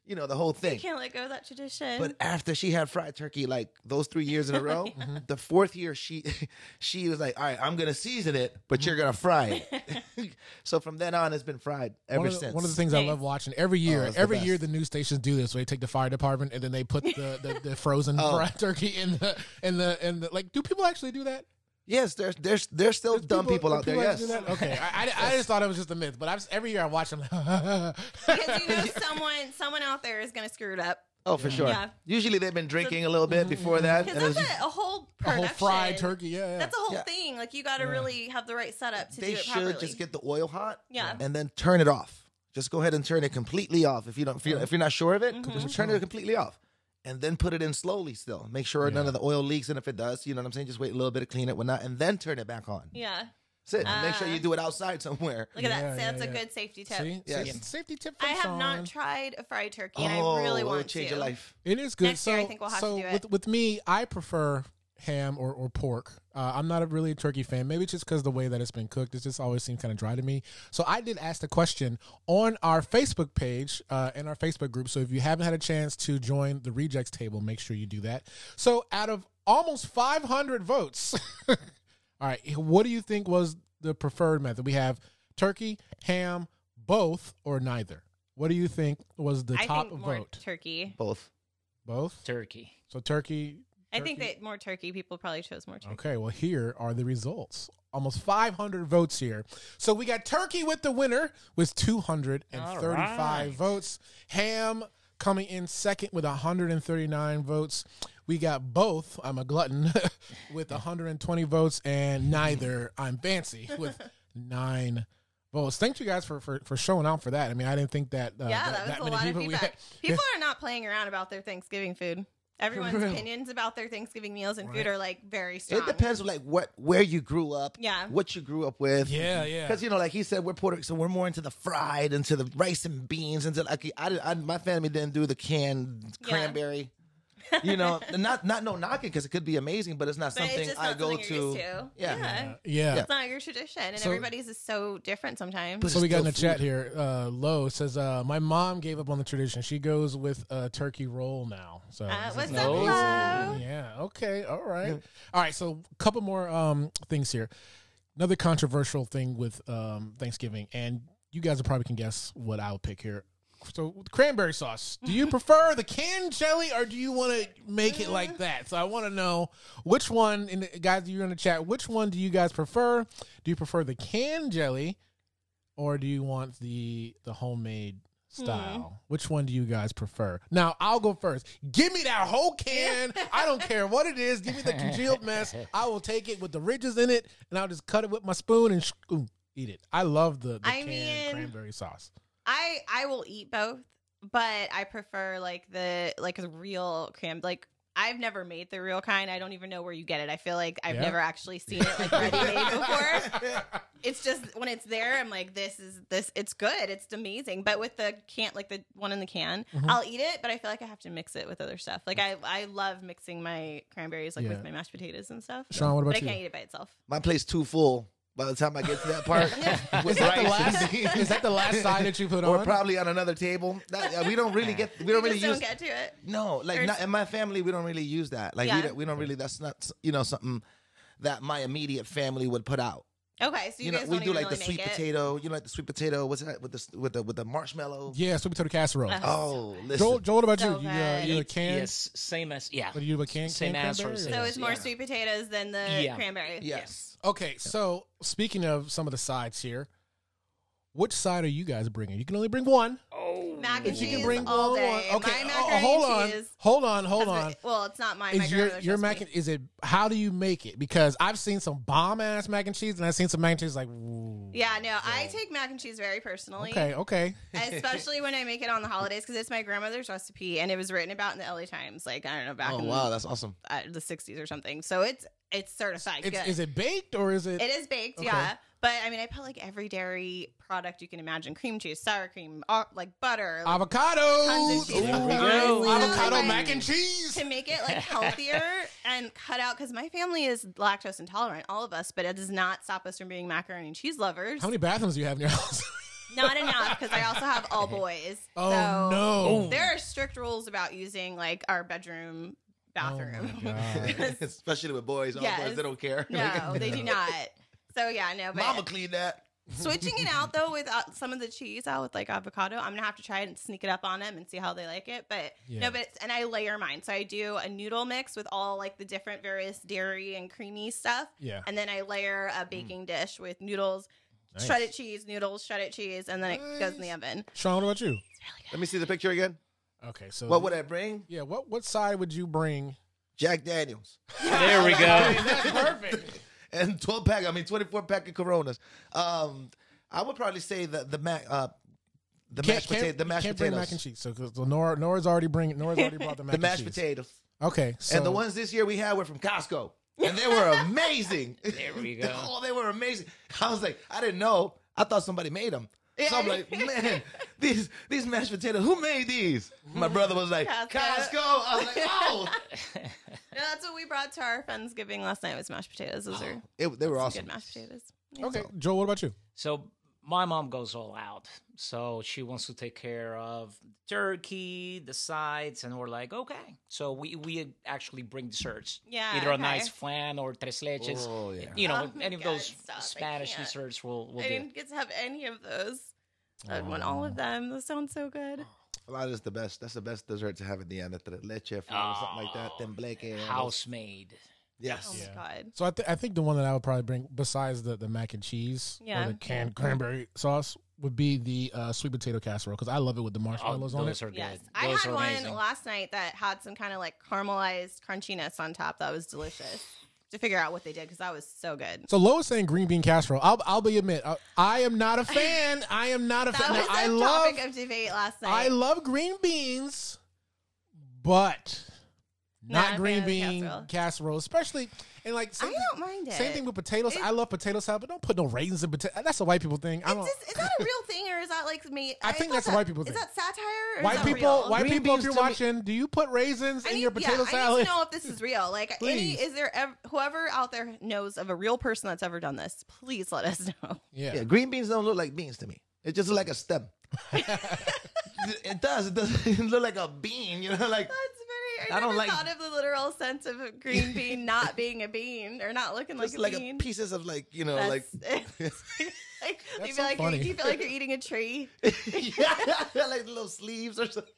you know, the whole thing. Can't let go of that tradition. But after she had fried turkey, like those three years in a row, the fourth year she she was like, "All right, I'm gonna season it, but you're gonna fry it." So from then on, it's been fried ever one of the, since. One of the things I Nice. love watching every year, Oh, it's the every best. year the news stations do this. Where they take the fire department and then they put the, the, the frozen Oh. fried turkey in the in the in the like. Do people actually do that? Yes, there's there's there's still There's dumb people, out there. actually Yes. do that? Okay, I, I, I just thought it was just a myth, but I just, every year I watch them. because you know someone someone out there is going to screw it up. Oh, for sure. Yeah. Usually they've been drinking a little bit before that. Because and that's it's- a, a whole a production. whole fried turkey. Yeah, yeah. That's a whole Yeah. thing. Like you got to really have the right setup to they do it should properly. just get the oil hot, Yeah. and then turn it off. Just go ahead and turn it completely off. If you don't, if you're, if you're not sure of it, Mm-hmm. just turn it completely off, and then put it in slowly. Still, make sure none of the oil leaks, and if it does, you know what I'm saying. Just wait a little bit to clean it, whatnot, and then turn it back on. yeah. That's it. Make sure Ah. you do it outside somewhere. Look at Yeah, that. yeah, That's yeah. a good safety tip. See, Yes. See? safety tip. From I have Sean. not tried a fried turkey, Oh, and I really it will want change to. your life. It is good. Next so, year, I think we'll have to so do it. with with me, I prefer ham or, or pork. Uh, I'm not a really a turkey fan. Maybe it's just because the way that it's been cooked, it just always seems kind of dry to me. So I did ask the question on our Facebook page uh, in our Facebook group. So if you haven't had a chance to join the rejects table, make sure you do that. So out of almost five hundred votes, all right, what do you think was the preferred method? We have turkey, ham, both, or neither. What do you think was the I top think more vote? turkey. Both. Both. Turkey. So turkey. I think turkey? that more turkey. People probably chose more turkey. Okay, well, here are the results. Almost five hundred votes here. So we got turkey with the winner with two hundred thirty-five All right. votes. Ham coming in second with one hundred thirty-nine votes. We got both, I'm a glutton, with one hundred twenty votes, and neither, I'm fancy, with nine votes. Thank you guys for, for, for showing out for that. I mean, I didn't think that uh, Yeah, that, that was a many lot of people we feedback. had. People are not playing around about their Thanksgiving food. Everyone's real. opinions about their Thanksgiving meals and Right. food are like very strong. It depends, like what where you grew up, Yeah. what you grew up with. Yeah, yeah. Because you know, like he said, we're Puerto, so we're more into the fried, into the rice and beans, into like I, did- I my family didn't do the canned Yeah. cranberry. You know, not not no knocking because it could be amazing, but it's not But it's something just I not go something you're to. used to. Yeah. Yeah. Yeah. It's not your tradition, and So- everybody's is so different sometimes. But So we got in the still chat here. Uh, Lo says, uh, "My mom gave up on the tradition. She goes with a turkey roll now." So Uh, this what's is up, amazing. Lo? Yeah. Okay. All right. All right. So a couple more um, things here. Another controversial thing with um, Thanksgiving, and you guys probably can guess what I'll pick here. So with cranberry sauce. Do you prefer the canned jelly, or do you want to make it like that? So I want to know which one. And guys, you're in the chat. Which one do you guys prefer? Do you prefer the canned jelly, or do you want the the homemade style? Which one do you guys prefer? Now I'll go first. Give me that whole can. I don't care what it is. Give me the congealed mess. I will take it with the ridges in it, and I'll just cut it with my spoon and sh- ooh, eat it. I love the, the I canned mean- cranberry sauce. I I will eat both, but I prefer like the like a real cram. Like I've never made the real kind. I don't even know where you get it. I feel like I've Yeah. never actually seen it like ready made before. It's just when it's there, I'm like, this is this. It's good. It's amazing. But with the can, like the one in the can, Mm-hmm. I'll eat it. But I feel like I have to mix it with other stuff. Like I I love mixing my cranberries like Yeah. with my mashed potatoes and stuff. Sean, what but about I you? can't eat it by itself. My plate's too full by the time I get to that part. Is that the last? Is that the last side that you put Or on? probably on another table. That, uh, we don't really get. We You don't really just use. don't get to it. No, like Or- not, in my family, we don't really use that. Like we, Yeah. don't, we don't really. That's not you know something that my immediate family would put out. Okay, so you, You know, guys we don't do even like the really sweet make it. potato. You know, like the sweet potato. What's that with the with the with the marshmallow? Yeah, sweet potato casserole. Uh, Oh, listen. Joel, Joel, what about you? So You, uh, good. you a can? Yes, same as yeah. What do you do? A can? Same can answer, cranberry, same or- So it's more Yeah. sweet potatoes than the Yeah. cranberry. Yes. Okay, so speaking of some of the sides here, which side are you guys bringing? You can only bring one. Mac and If you cheese can bring all one, day. one. Okay, My oh, macaroni hold and on, cheese hold on, hold has on. been- well, it's not mine. My Is your grandmother's your mac recipe. and is it? How do you make it? Because I've seen some bomb ass mac and cheese, and I've seen some mac and cheese like. Ooh. Yeah, no, I take mac and cheese very personally. Okay, okay. Especially when I make it on the holidays because it's my grandmother's recipe and it was written about in the L A Times, like I don't know, back Oh in wow, that's awesome. uh, the sixties or something. So it's it's certified It's, good. is it baked or is it? It is baked, Okay. yeah. But I mean, I put like every dairy product you can imagine: cream cheese, sour cream, uh, like butter, like, Avocado. tons of cheese. There we Honestly, go. though, Avocado like, mac and cheese. to make it like healthier and cut out because my family is lactose intolerant, all of us, but it does not stop us from being macaroni and cheese lovers. How many bathrooms do you have in your house? Not enough because I also have all boys. Oh, so no. There are strict rules about using like our bedroom bathroom. Oh, my God. Especially with boys. All Yes. boys, they don't care. No, they do not. So yeah, no. But Mama clean that. switching it out though with uh, some of the cheese out with like avocado, I'm gonna have to try it and sneak it up on them and see how they like it. But Yeah. no, but it's, and I layer mine, so I do a noodle mix with all like the different various dairy and creamy stuff. Yeah. And then I layer a baking dish with noodles, Nice. shredded cheese, noodles, shredded cheese, and then it goes in the oven. Sean, what about you? Let me see the picture again. Okay, so What would I bring? yeah, what what side would you bring? Jack Daniels. There we go. That's perfect. And twelve pack, I mean twenty-four pack of Coronas. Um, I would probably say the the mac, uh, the Can't, mashed can't, potato, the mashed can't potatoes, bring mac and cheese. So, 'cause Nora, Nora's already bring, Nora's already brought the mac the mashed and cheese. potatoes, Okay, so and the ones this year we had were from Costco, and they were amazing. There we go. Oh, they were amazing. I was like, I didn't know. I thought somebody made them. So I'm like, man, these these mashed potatoes, who made these? My brother was like, Costco. Costco. I was like, oh, No, that's what we brought to our Friendsgiving last night was mashed potatoes. Those are it, they were some awesome. good mashed potatoes. Yeah. okay, Joel, what about you? So my mom goes all out. So she wants to take care of turkey, the sides, and we're like, okay. So we, we actually bring desserts. Yeah, Either a okay. nice flan or tres leches. Oh, yeah. You know, Oh, any of good those stuff. I Spanish can't. desserts will will I do. didn't get to have any of those. I want all of them. Those sound so good. A lot is the best. That's the best dessert to have at the end. Tres leche, flan, or something like that. Tembleque. House made. Yes. Oh Yeah. my god. So I, th- I think the one that I would probably bring, besides the, the mac and cheese Yeah. or the canned cranberry sauce, would be the uh, sweet potato casserole because I love it with the Oh, marshmallows on those it. are good. Yes, I Those had are one amazing. last night that had some kind of like caramelized crunchiness on top. That was delicious. To figure out what they did because that was so good. So Lois saying green bean casserole. I'll I'll be admit I, I am not a fan. I am not a That fan. was Now, a I love topic of debate last night. I love green beans, but not Not a green fan of the bean casserole. casserole. especially and like I same, don't mind it. same thing with potatoes. It- I love potato salad, but don't put no raisins in potato. That's a white people thing. I It's don't. just, is that a real thing or is that like me? I think thought that's a that- white people Is thing. that satire? Or White is that people, real? white Green people, if beans you're to me- watching, do you put raisins I in need, your potato yeah, I need salad? to know if this is real. Like, any, Please. is there ever, whoever out there knows of a real person that's ever done this? Please let us know. Yeah. Yeah, green beans don't look like beans to me. It just looks like a stem. It does. It doesn't look like a bean. You know, like That's funny. I, I don't never like- thought of the literal sense of a green bean not being a bean or not looking like just a like bean. a pieces of like you know That's, like like, do you so feel like funny. you're, do you feel like you're eating a tree? yeah, like little sleeves or something.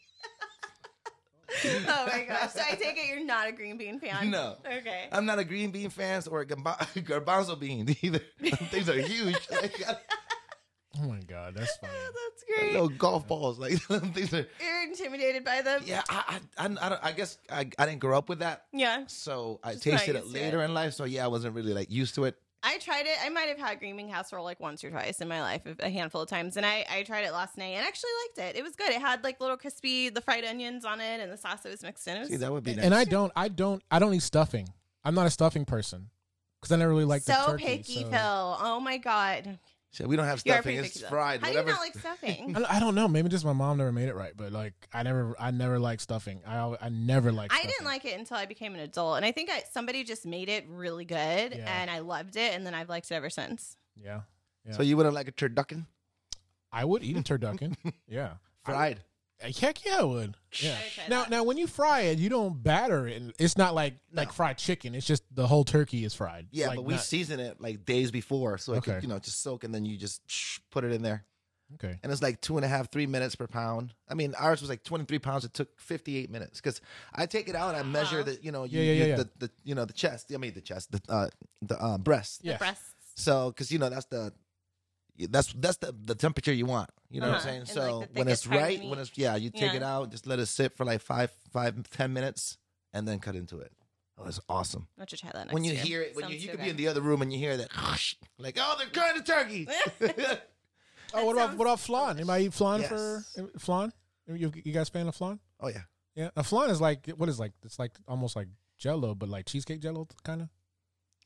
Oh my gosh! So I take it you're not a green bean fan. No. Okay. I'm not a green bean fan or a gamba- garbanzo bean either. Things are huge. Like, got Oh my god, that's funny. That's great. little golf balls. Like things are. You're intimidated by them. Yeah, I I, I, I, don't, I guess I, I didn't grow up with that, Yeah. so I Just not tasted it used to later it. in life. So yeah, I wasn't really like used to it. I tried it. I might have had green bean casserole like once or twice in my life, a handful of times, and I, I tried it last night and actually liked it. It was good. It had like little crispy, the fried onions on it, and the sauce that was mixed in. It was See, that would be nice. And I don't, I don't, I don't eat stuffing. I'm not a stuffing person because I never really liked the so turkey. picky, so- Phil. Oh my god, So we don't have you're stuffing. pretty It's picky. though. fried. How Whatever. do you not like stuffing? I, I don't know. Maybe just my mom never made it right, but like I never, I never liked stuffing. I, al- I never liked. I Stuffing. didn't like it until I became an adult, and I think I, somebody just made it really good, Yeah. and I loved it, and then I've liked it ever since. Yeah, yeah. So you wouldn't like a turducken I would eat a turducken. Yeah, fried? I, heck yeah, I would. Yeah. I would try Now, that. now when you fry it, you don't batter it. It's not like like No. fried chicken. It's just the whole turkey is fried. Yeah, Like but we not- season it like days before, so it Okay. could you know just soak, and then you just shh, put it in there, okay. and it's like two and a half, three minutes per pound. I mean, ours was like twenty three pounds. It took fifty eight minutes because I take it out, I measure the you know you, Yeah, yeah, you- yeah, the, the you know the chest. I mean the chest, the uh, the uh, breast. Yeah. Breasts. So because you know that's the that's that's the, the temperature you want. You know what I'm Uh-huh. saying? And, So like, the when it's thickest part of right, the when meat. it's yeah, you take Yeah. it out, just let it sit for like five five ten minutes, and then cut into it. Oh, it's awesome. I'll have to try that next When you year. hear it, when you Sounds you so could be good. in the other room and you hear that, like, oh, they're cutting the turkey. Oh, what about sounds what about flan? Anybody eat flan Yes. for flan? You, you guys fan of flan? Oh yeah. Yeah, a flan is like what is like it's like almost like Jello, but like cheesecake Jello kind of.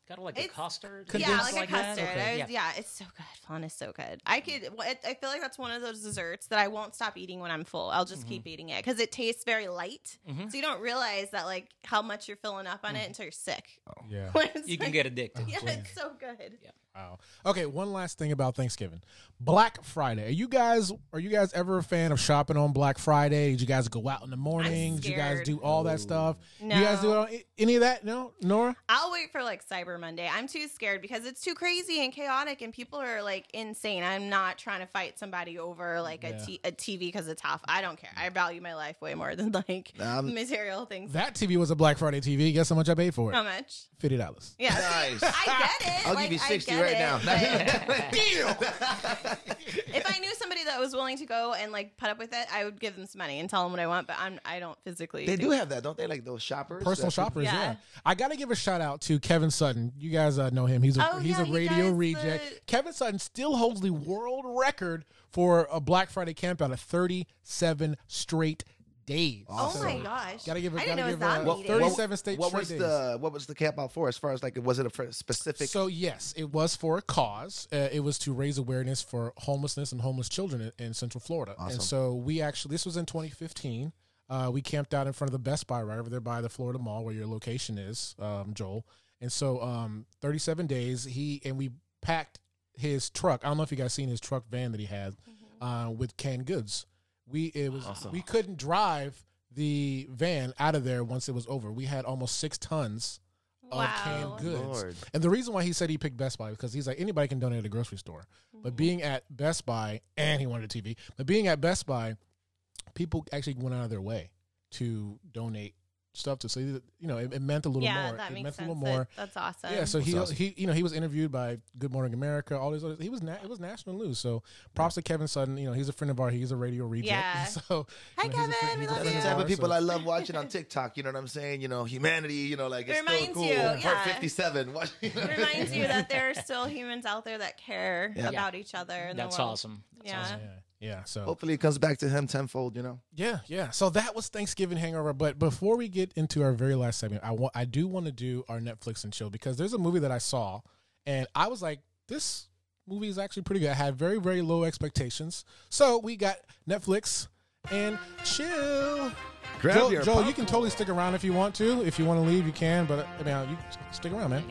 Kind of like a It's- custard. Yeah, Condensed like a that? custard. Okay, I- yeah. yeah. it's so good. Flan is so good. I could. it- I feel like that's one of those desserts that I won't stop eating when I'm full. I'll just keep eating it because it tastes very light. So you don't realize that like how much you're filling up on it until you're sick. Yeah. When it's You can like- get addicted. Yeah, it's so good. Wow. Okay, one last thing about Thanksgiving. Black Friday. Are you guys are you guys ever a fan of shopping on Black Friday? Did you guys go out in the morning? Did you guys scared. do all that stuff? No. You guys do it on, any of that? No, Nora? I'll wait for like Cyber Monday. I'm too scared because it's too crazy and chaotic and people are like insane. I'm not trying to fight somebody over like Yeah. a, t- a T V because it's half. I don't care. I value my life way more than like Um, material things. That T V was a Black Friday T V. Guess how much I paid for it? How much? Fifty dollars. Yeah, Nice. I get it. I'll like, give you I sixty get right it, now. but Deal. if I knew somebody that was willing to go and like put up with it, I would give them some money and tell them what I want. But I'm I don't physically. They do have that, don't they? Like those shoppers. Personal that- shoppers, yeah. Yeah. I got to give a shout out to Kevin Sutton. You guys uh, know him. He's a Oh, he's yeah, a he radio does reject. the- Kevin Sutton still holds the world record for a Black Friday campout of thirty-seven straight days. Oh my gosh! Gotta give a- I didn't gotta know it give was that a- many what- days. thirty-seven state What straight was days. the what was the camp out for? As far as like, was it a fr- specific? So yes, it was for a cause. Uh, it was to raise awareness for homelessness and homeless children in, in Central Florida. Awesome. And so we actually, this was in twenty fifteen. Uh, we camped out in front of the Best Buy right over there by the Florida Mall where your location is, um, Joel. And so um, thirty-seven days, he and we packed his truck. I don't know if you guys seen his truck van that he had uh, with canned goods. We it was we couldn't drive the van out of there once it was over. We had almost six tons of Wow. canned goods. Lord. And the reason why he said he picked Best Buy because he's like anybody can donate at a grocery store. But being at Best Buy, and he wanted a T V, but being at Best Buy, people actually went out of their way to donate stuff to. So you know, it, it meant a little yeah, more. that it makes meant sense. a little more. That- that's awesome. Yeah, so he awesome. he you know he was interviewed by Good Morning America, all these other. He was na- it was national news. So props to Kevin Sutton. You know he's a friend of ours. He's a radio reject. Yeah. So Hi, you know, he's a Kevin. friend- We he's a love friend you. the of type of ours, people so- I love watching on TikTok. You know what I'm saying? You know, humanity. You know, like it's It reminds still cool. you, Part yeah. fifty-seven. What- you know what I mean? reminds you that there are still humans out there that care Yeah. about each other. In That's the world. awesome. That's Yeah. awesome. Yeah, yeah. So Hopefully, it comes back to him tenfold. You know. yeah, yeah. So that was Thanksgiving hangover. But before we get into our very last segment, I want I do want to do our Netflix and chill because there's a movie that I saw, and I was like, this movie is actually pretty good. I had very very low expectations. So we got Netflix and chill. Grab Joe, your Joe, you popcorn. can totally stick around if you want to. If you want to leave, you can. But I mean, you stick around, man.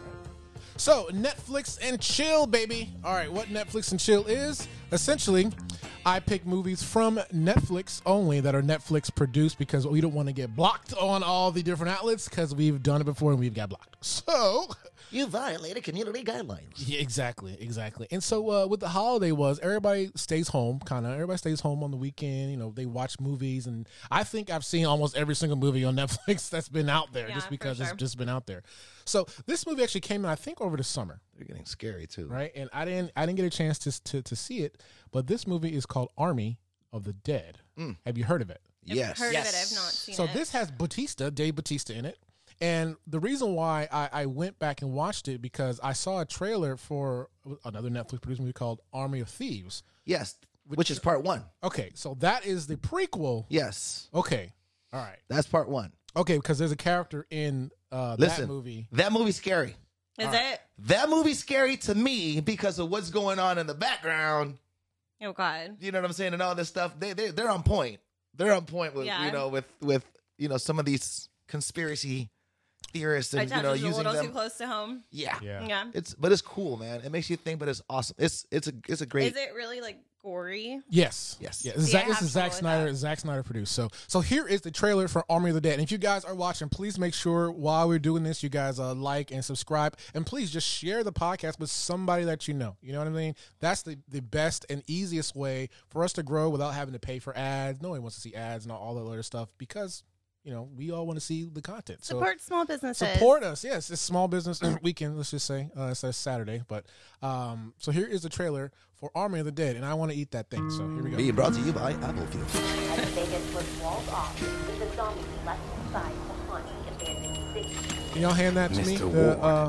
So, Netflix and chill, baby. All right, what Netflix and chill is, essentially, I pick movies from Netflix only that are Netflix produced because we don't want to get blocked on all the different outlets because we've done it before and we've got blocked. So, You violated community guidelines. yeah, exactly, exactly. And so, uh, what the holiday was, everybody stays home, kind of. Everybody stays home on the weekend. You know, they watch movies, and I think I've seen almost every single movie on Netflix that's been out there, Yeah, just for because sure. it's just been out there. So, this movie actually came out, I think, over the summer. They're getting scary too. Right, and I didn't I didn't get a chance to to, to see it, but this movie is called Army of the Dead. Mm. Have you heard of it? Yes. Heard Yes. of it? I've not seen So it. this has Batista, Dave Batista in it, and the reason why I, I went back and watched it because I saw a trailer for another Netflix produced movie called Army of Thieves. Yes. Which is part one. Okay, so that is the prequel. Yes. Okay, all right, That's part one. okay, because there's a character in uh, Listen, that movie. that movie's scary. Is it? That movie's scary to me because of what's going on in the background. Oh God. You know what I'm saying? And all this stuff. They they they're on point. They're on point with Yeah. you know with with you know some of these conspiracy theorists I and you touched know it a using little them. too close to home. Yeah. Yeah. Yeah. It's but it's cool, man. It makes you think, but it's awesome. It's it's a it's a great. Is it really like gory? Yes. Yes. Yeah. See, Zack, I this have is Zack trouble with Snyder. that. Zack Snyder produced. So, so here is the trailer for Army of the Dead. And if you guys are watching, please make sure while we're doing this, you guys uh, like and subscribe, and please just share the podcast with somebody that you know. You know what I mean? That's the the best and easiest way for us to grow without having to pay for ads. No one wants to see ads and all that other stuff because you know we all want to see the content. So Support small businesses. Support us, yes. It's Small Business Weekend. Let's just say uh, it's a Saturday, but um, so here is the trailer for Army of the Dead, and I want to eat that thing. So here we go. Being brought to you by Applefield. As Vegas was walled off, the zombies left inside to haunt the abandoned city. Can y'all hand that to me? Mister The, Ward. uh,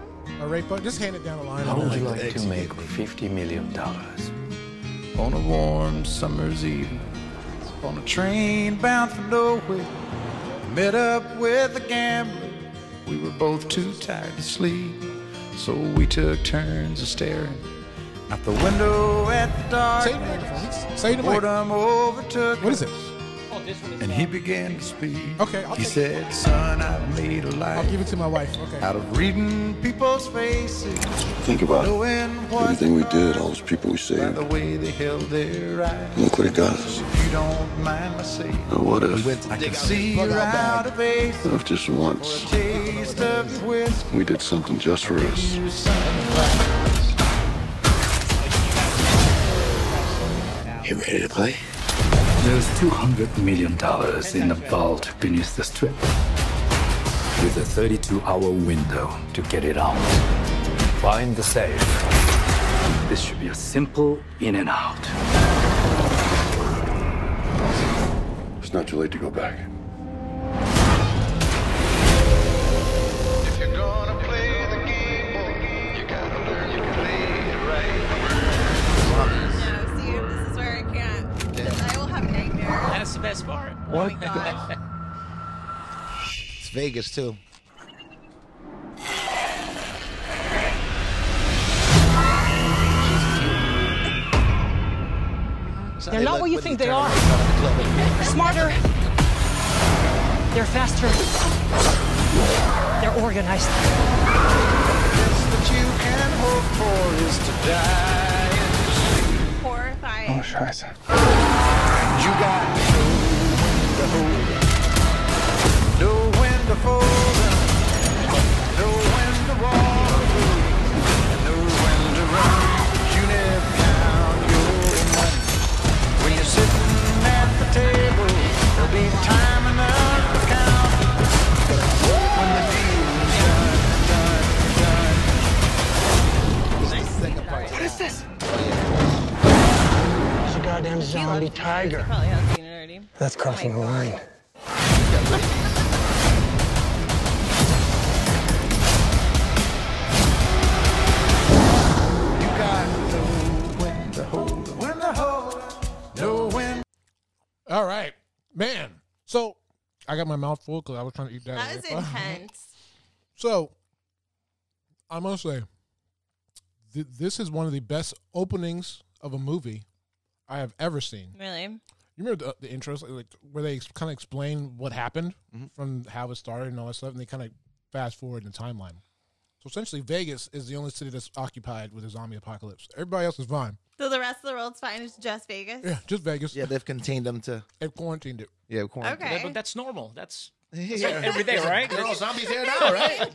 a rape button? Just hand it down the line. How would you like like to to make fifty million dollars on a warm summer's evening on a train bound for nowhere? Met up with a gambler We were both too tired to sleep, so we took turns of staring out the window at the dark. Say it in the microphone. Say it in the mic. Boredom overtook What is it? Oh, this one is and he began to speak. Okay, I'll he take said, son, I've made a life I'll give it to my wife. Okay. out of reading people's faces. Think about it. Knowing what Everything we did, all those people we by saved. the way they held their eyes. Look what it got us. If you don't mind my saying, Now what if? We went to I dig can out see the bug you're out out bag. of base What if just for a once taste of your whiskey. we did something just for us? You sunrise. You ready to play? There's two hundred million dollars in the vault beneath the strip, with a thirty-two hour window to get it out. Find the safe. This should be a simple in and out. It's not too late to go back. If you're gonna play the game, you gotta learn to play it right. No, see, this is where I can't. Because I will have nightmares. That's the best part. Oh my gosh. It's Vegas too. They're not what you think they are. Smarter. They're faster. They're organized. Best that you can hope for is to die in your sleep. Horrifying. Oh, scheiße. You got to know when to hold up, know when to fold up, know when to walk away, and know when to run. You never count your money when you're sitting at the table. There'll be time enough to count when the deal's done, done, done. What is this? It's a goddamn zombie tiger. Probably has seen it already. That's crossing the line. You got to know when to hold up, when to hold up, know when. All right, man. So I got my mouth full because I was trying to eat that. That was intense. So I must say, th- this is one of the best openings of a movie I have ever seen. Really? You remember the, the intros, like where they kind of explain what happened from how it started and all that stuff, and they kind of fast forward in the timeline. So essentially, Vegas is the only city that's occupied with a zombie apocalypse. Everybody else is fine. So the rest of the world's fine. It's just Vegas? Yeah, just Vegas. Yeah, they've contained them to. They've quarantined it. Yeah, quarantined. Okay. Yeah, but that's normal. That's, that's Yeah. like every day, right? They're all zombies here now, right?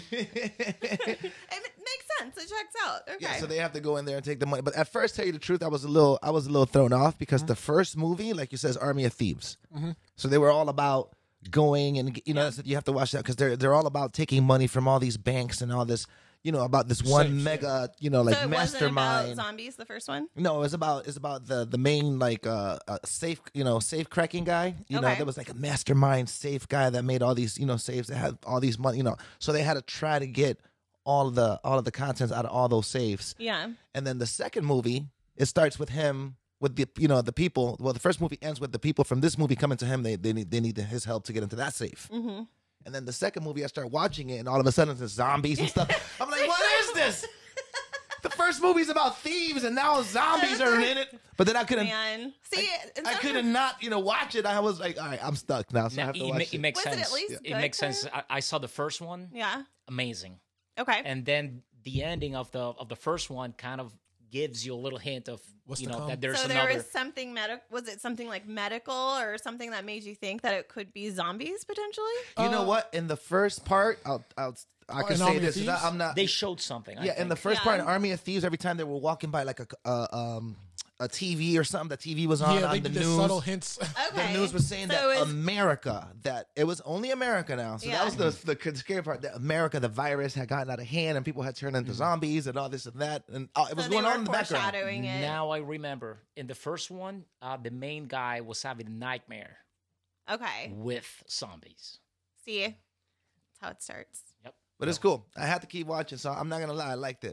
It makes sense. It checks out. Okay. Yeah, so they have to go in there and take the money. But at first, tell you the truth, I was a little, I was a little thrown off because the first movie, like you says, Army of Thieves. So they were all about going and you know that's, you have to watch that because they're they're all about taking money from all these banks and all this, you know, about this one Safes, mega, you know, like so it mastermind. wasn't about zombies, the first one? No, it's about it's about the the main like uh, uh safe you know safe cracking guy. You know, Okay. there was like a mastermind safe guy that made all these you know safes that had all these money. You know, so they had to try to get all of the all of the contents out of all those safes. Yeah. And then the second movie, it starts with him with the you know the people. Well, the first movie ends with the people from this movie coming to him. They they need they need his help to get into that safe. Mm-hmm. And then the second movie, I start watching it, and all of a sudden, it's zombies and stuff. I'm like, what is this? The first movie's about thieves, and now zombies are in it. But then I couldn't. Man. See, I, I couldn't not, you know, watch it. I was like, all right, I'm stuck now, so I Now, have to it, watch ma- it. it makes Was it sense. at least It good makes for sense. I, I saw the first one. Yeah. Amazing. Okay. And then the ending of the of the first one kind of gives you a little hint of What's you to know come? that there's so another. there was something medical. Was it something like medical or something that made you think that it could be zombies potentially? You know Uh, what? In the first part, I'll, I'll, I Oh, can in say Army of this. Thieves? Not- I'm not. They showed something. I yeah, in the think. first part, in Yeah. Army of Thieves, every time they were walking by like a uh, um a T V or something, the T V was on Yeah, on they the did the news. subtle hints. Okay. The news was saying So that it was- America, that it was only America now. So Yeah. that was the the scary part. That America, the virus had gotten out of hand, and people had turned into zombies and all this and that, and uh, it was so they going were on in the background. foreshadowing it. Now I remember in the first one, uh, the main guy was having a nightmare Okay. with zombies. See, that's how it starts. Yep. But it's cool. I had to keep watching, so I'm not gonna lie, I liked it.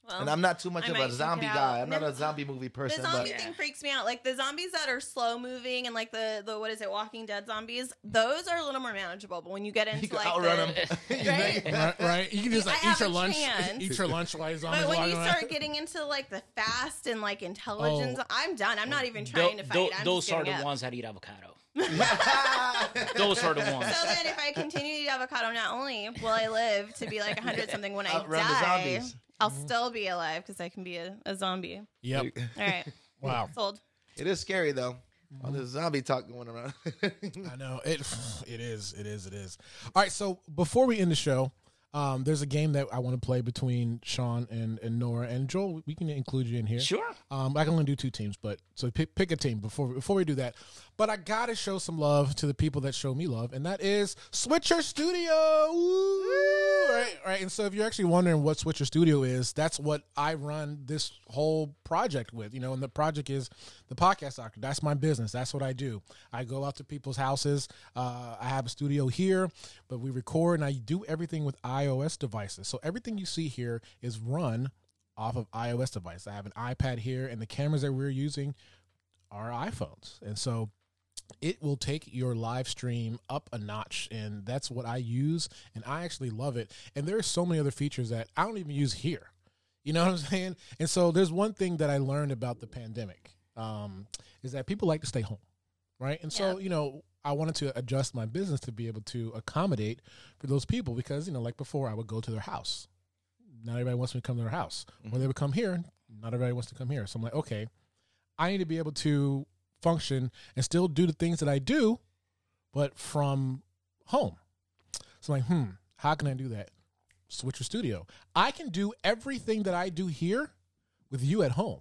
Well, and I'm not too much I of might a check zombie it out. guy. I'm The- not a zombie movie The person, zombie but thing freaks me out. Like the zombies that are slow moving and like the the what is it, Walking Dead zombies? Those are a little more manageable. But when you get into can like outrun the, 'em. right? right, right. You can just I like have eat your a lunch, chance. eat your lunch while zombies But when walking you around. start getting into like the fast and like intelligence, Oh. I'm done. I'm not even Tho- trying to tho- fight. I'm those just are the giving up. ones that eat avocado. Those are the ones. So then, if I continue to eat avocado, not only will I live to be like a hundred something when I Outrun the die, zombies. I'll still be alive because I can be a, a zombie. Yep. All right. Wow. Sold. it is scary though. All this zombie talk going around. I know it. It is. It is. It is. All right. So before we end the show, um, there's a game that I want to play between Sean and, and Nora and Joel. We can include you in here. Sure. Um, I can only do two teams, but so pick, pick a team before before we do that. But I gotta show some love to the people that show me love, and that is Switcher Studio. Woo! Right, right. And so if you're actually wondering what Switcher Studio is, that's what I run this whole project with. You know, and the project is the Podcast Doctor. That's my business. That's what I do. I go out to people's houses. Uh, I have a studio here, but we record and I do everything with iOS devices. So everything you see here is run off of iOS device. I have an iPad here, and the cameras that we're using are iPhones. And so it will take your live stream up a notch, and that's what I use, and I actually love it. And there are so many other features that I don't even use here. You know what I'm saying? And so there's one thing that I learned about the pandemic um, is that people like to stay home, right? And so, Yeah. you know, I wanted to adjust my business to be able to accommodate for those people because, you know, like before, I would go to their house. Not everybody wants me to come to their house. When they would come here, not everybody wants to come here. So I'm like, okay, I need to be able to function and still do the things that I do, but from home. So I'm like, hmm, how can I do that? Switcher Studio. I can do everything that I do here with you at home.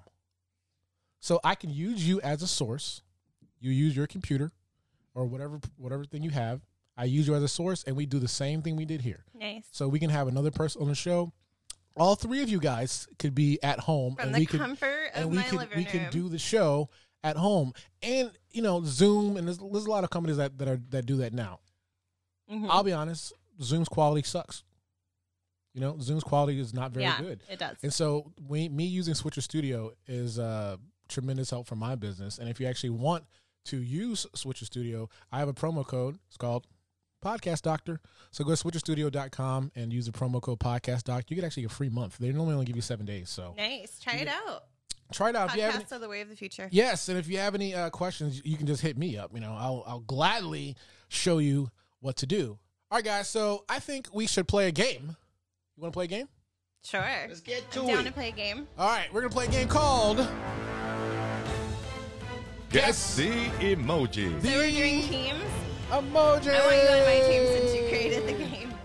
So I can use you as a source. You use your computer or whatever whatever thing you have. I use you as a source, and we do the same thing we did here. Nice. So we can have another person on the show. All three of you guys could be at home, From and the we could comfort of and we my could living we could room. do the show at home. And you know, Zoom, and there's, there's a lot of companies that that are that do that now. Mhm. I'll be honest, Zoom's quality sucks. You know, Zoom's quality is not very Yeah, good. it does. And so we, me using Switcher Studio is uh, tremendous help for my business. And if you actually want to use Switcher Studio, I have a promo code. It's called Podcast Doctor. So go to switcher studio dot com and use the promo code Podcast Doctor. You get actually a free month. They normally only give you seven days. So Nice. Try it out. try it out. If you have any, Podcasts are the way of the future. yes, and if you have any uh, questions, you can just hit me up. You know, I'll I'll gladly show you what to do. All right, guys. So I think we should play a game. You want to play a game? Sure. Let's get to I'm down it. to play a game. All right, we're gonna play a game called Guess the emoji. So we're doing teams. Emoji. I want you on my team since you created the game.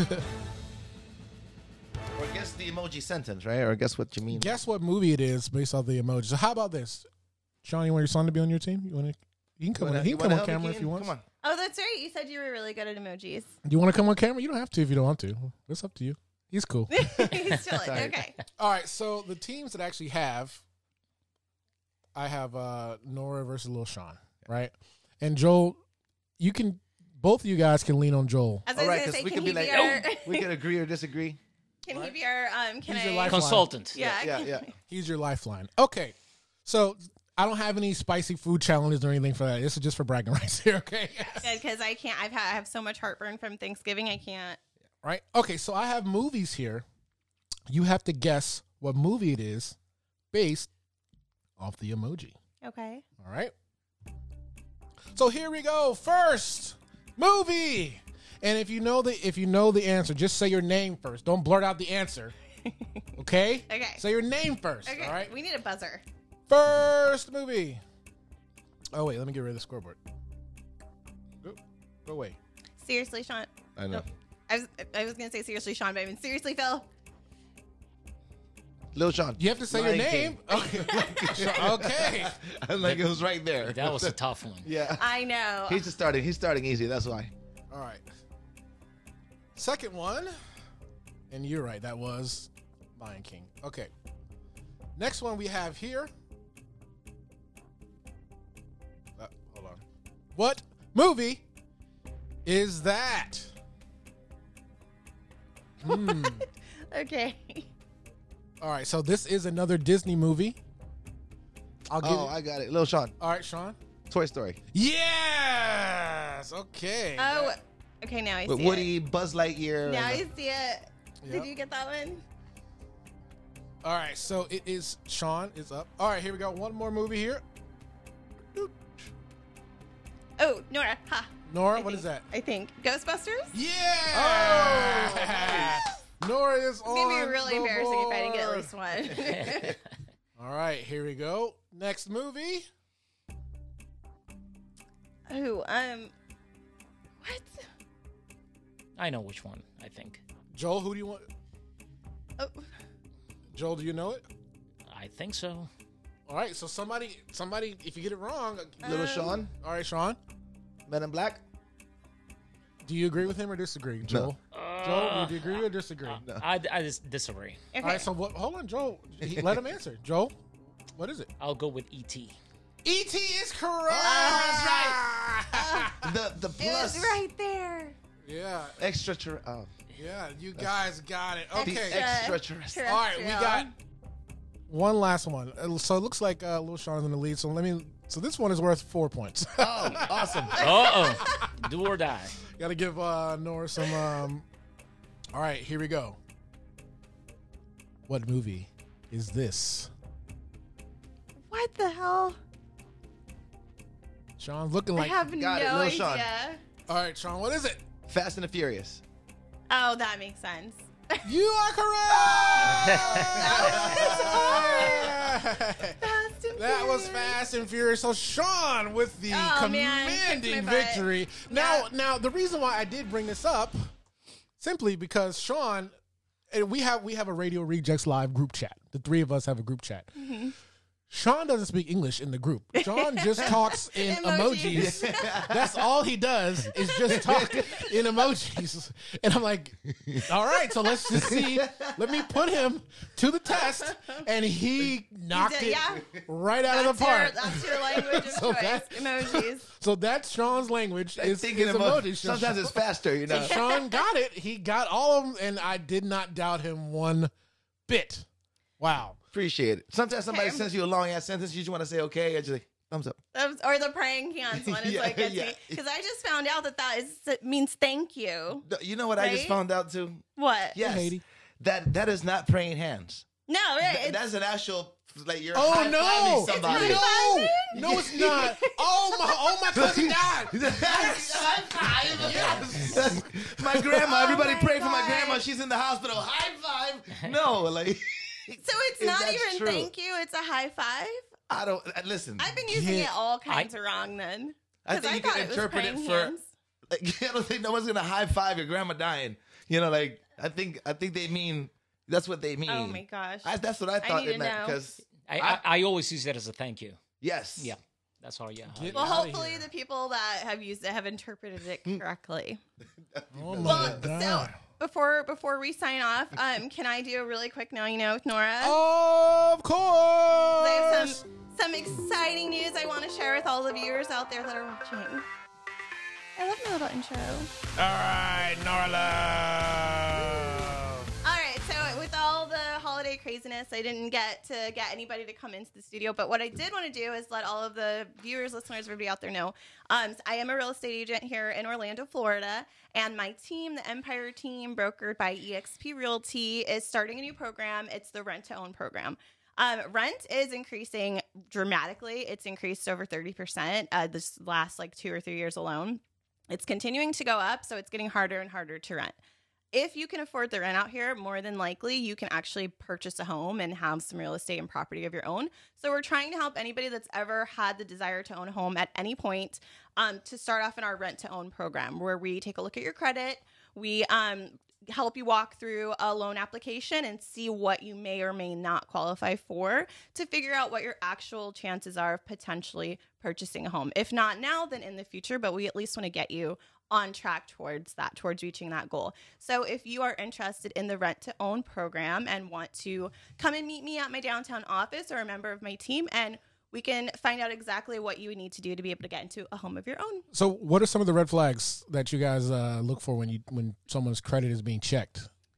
Or guess the emoji sentence, right? Or guess what you mean. Guess what movie it is based off the emoji. So how about this, Sean? You want your son to be on your team? You want to? You can come wanna- on. He you can come wanna on help me, camera if Keaton? you want. Come on. Oh, that's right. You said you were really good at emojis. Do you want to come on camera? You don't have to if you don't want to. It's up to you. He's cool. He's chilling. Sorry. Okay. All right. So the teams that actually have, I have uh, Nora versus Lil Sean, right? And Joel, you can. Both of you guys can lean on Joel. As I All was right, gonna because say, we can can he be like, be our, oh, we can agree or disagree. can he be our, um, can He's your I? lifeline. Consultant. Yeah. Yeah, can- yeah. He's your lifeline. Okay. So I don't have any spicy food challenges or anything for that. This is just for bragging rights here, okay? Good, because I can't. I've had. I have so much heartburn from Thanksgiving. I can't. Right? Okay, so I have movies here. You have to guess what movie it is based off the emoji. Okay. All right? So here we go. First movie. And if you know the if you know the answer, just say your name first. Don't blurt out the answer. Okay? Okay. Say your name first. Okay. All right? We need a buzzer. First movie. Oh wait, let me get rid of the scoreboard. Go, go away. Seriously, Sean. I know. Nope. I was. I was gonna say seriously, Sean, but I mean seriously, Phil. Lil Sean. You have to say Lion your King. name. Okay. okay. I'm like, it was right there. That was a tough one. Yeah. I know. He's just starting. He's starting easy. That's why. All right. Second one. And you're right. That was Lion King. Okay. Next one we have here. Uh, hold on. What movie is that? Hmm. Okay. All right, so this is another Disney movie. I'll give Oh, you. I got it. Little Sean. All right, Sean. Toy Story. Yes. Okay. Oh, okay. Now I see With it. Woody, Buzz Lightyear. Now and, I see it. Yep. Did you get that one? All right, so it is Sean is up. All right, here we go. One more movie here. Oh, Nora. Ha. Nora, I what think, is that? I think Ghostbusters. Yeah. Oh. Nora is It's on. gonna be really the embarrassing if I didn't get at board. least one. All right, here we go. Next movie. Oh, um, what? I know which one, I think. Joel, who do you want? Oh. Joel, do you know it? I think so. All right, so somebody, somebody, if you get it wrong, Little Um, Sean. all right, Sean, Men in Black. do you agree with him or disagree, Joel? Joel, do you agree or disagree? No. I, I just disagree. Okay. All right, so what, hold on, Joel. He, let him answer. Joel, what is it? I'll go with E T E T is correct. Oh, that's right. the the It was plus right there. Yeah, extra. Ter- oh. yeah, you guys got it. The Okay. extraterrestrial. All right, we got one last one. Uh, So it looks like uh, Lil Sean's in the lead. So let me. So this one is worth four points. Oh, awesome. Uh-oh. Do or die. Got to give uh, Nora some. Um... All right, here we go. What movie is this? What the hell? Sean's looking I like. have Got it, no Lil idea. Sean. All right, Sean, what is it? Fast and the Furious. Oh, that makes sense. You are correct. Fast and That was Furious. Fast and Furious. So Sean with the Oh, man, commanding kicked my butt. victory. Now, now the reason why I did bring this up, simply because Sean, and we have we have a Radio Rejects Live group chat. The three of us have a group chat. Mm-hmm. Sean doesn't speak English in the group. Sean just talks in emojis. Emojis. That's all he does is just talk in emojis. And I'm like, all right, so let's just see. Let me put him to the test. And he knocked did, it yeah. right out That's of the park. Your, that's your language of So choice. that- Emojis. So that's Sean's language. Is, Thinking is emo- emojis. So Sometimes it's faster, you know. so Sean got it. He got all of them, and I did not doubt him one bit. Wow. Appreciate it. Sometimes somebody Okay. sends you a long ass sentence. You just want to say okay, and just like, thumbs up. That was- Or the praying hands one is Yeah, like gets yeah. me. Because I just found out that that is, it means thank you. You know what I just Right? found out too? What? Yes. Haiti. That that is not praying hands. No, right. Th- it's- that's an actual like you're Oh high-fiving no! somebody. No, no, it's not. Oh my! Oh my cousin died. High five. My grandma. Everybody my pray for my God. grandma. She's in the hospital. High five. No, like So it's If not that's even true. thank you, it's a high five? I don't uh, listen. I've been using Yeah. it all kinds of wrong then. I 'Cause think you thought can it was interpret it praying for. hands. Like, I don't think no one's gonna high five your grandma dying. You know, like I think I think they mean that's what they mean. Oh my gosh. I, that's what I thought need it to meant know. because I, I, I always use that as a thank you. yes, Yeah. That's all, yeah. Get Well, outta hopefully here. the people that have used it have interpreted it correctly. Oh my Well, so god! before before we sign off, um, can I do a really quick now you know with Nora? Of course. I have some some exciting news I want to share with all the viewers out there that are watching. I love my little intro. All right, Norla. All right, so with all the holiday craziness, I didn't get to get anybody to come into the studio. But what I did want to do is let all of the viewers, listeners, everybody out there know. Um, I am a real estate agent here in Orlando, Florida, and my team, the Empire team, brokered by E X P Realty, is starting a new program. It's the Rent to Own program. Um, rent is increasing dramatically. It's increased over thirty percent uh, this last like two or three years alone. It's continuing to go up, so it's getting harder and harder to rent. If you can afford the rent out here, more than likely you can actually purchase a home and have some real estate and property of your own. So we're trying to help anybody that's ever had the desire to own a home at any point um, to start off in our rent to own program, where we take a look at your credit. We um, help you walk through a loan application and see what you may or may not qualify for to figure out what your actual chances are of potentially purchasing a home. If not now, then in the future, but we at least want to get you on track towards that, towards reaching that goal. So if you are interested in the Rent to Own program and want to come and meet me at my downtown office or a member of my team, and we can find out exactly what you would need to do to be able to get into a home of your own. So, what are some of the red flags that you guys uh, look for when you when someone's credit is being checked? Um,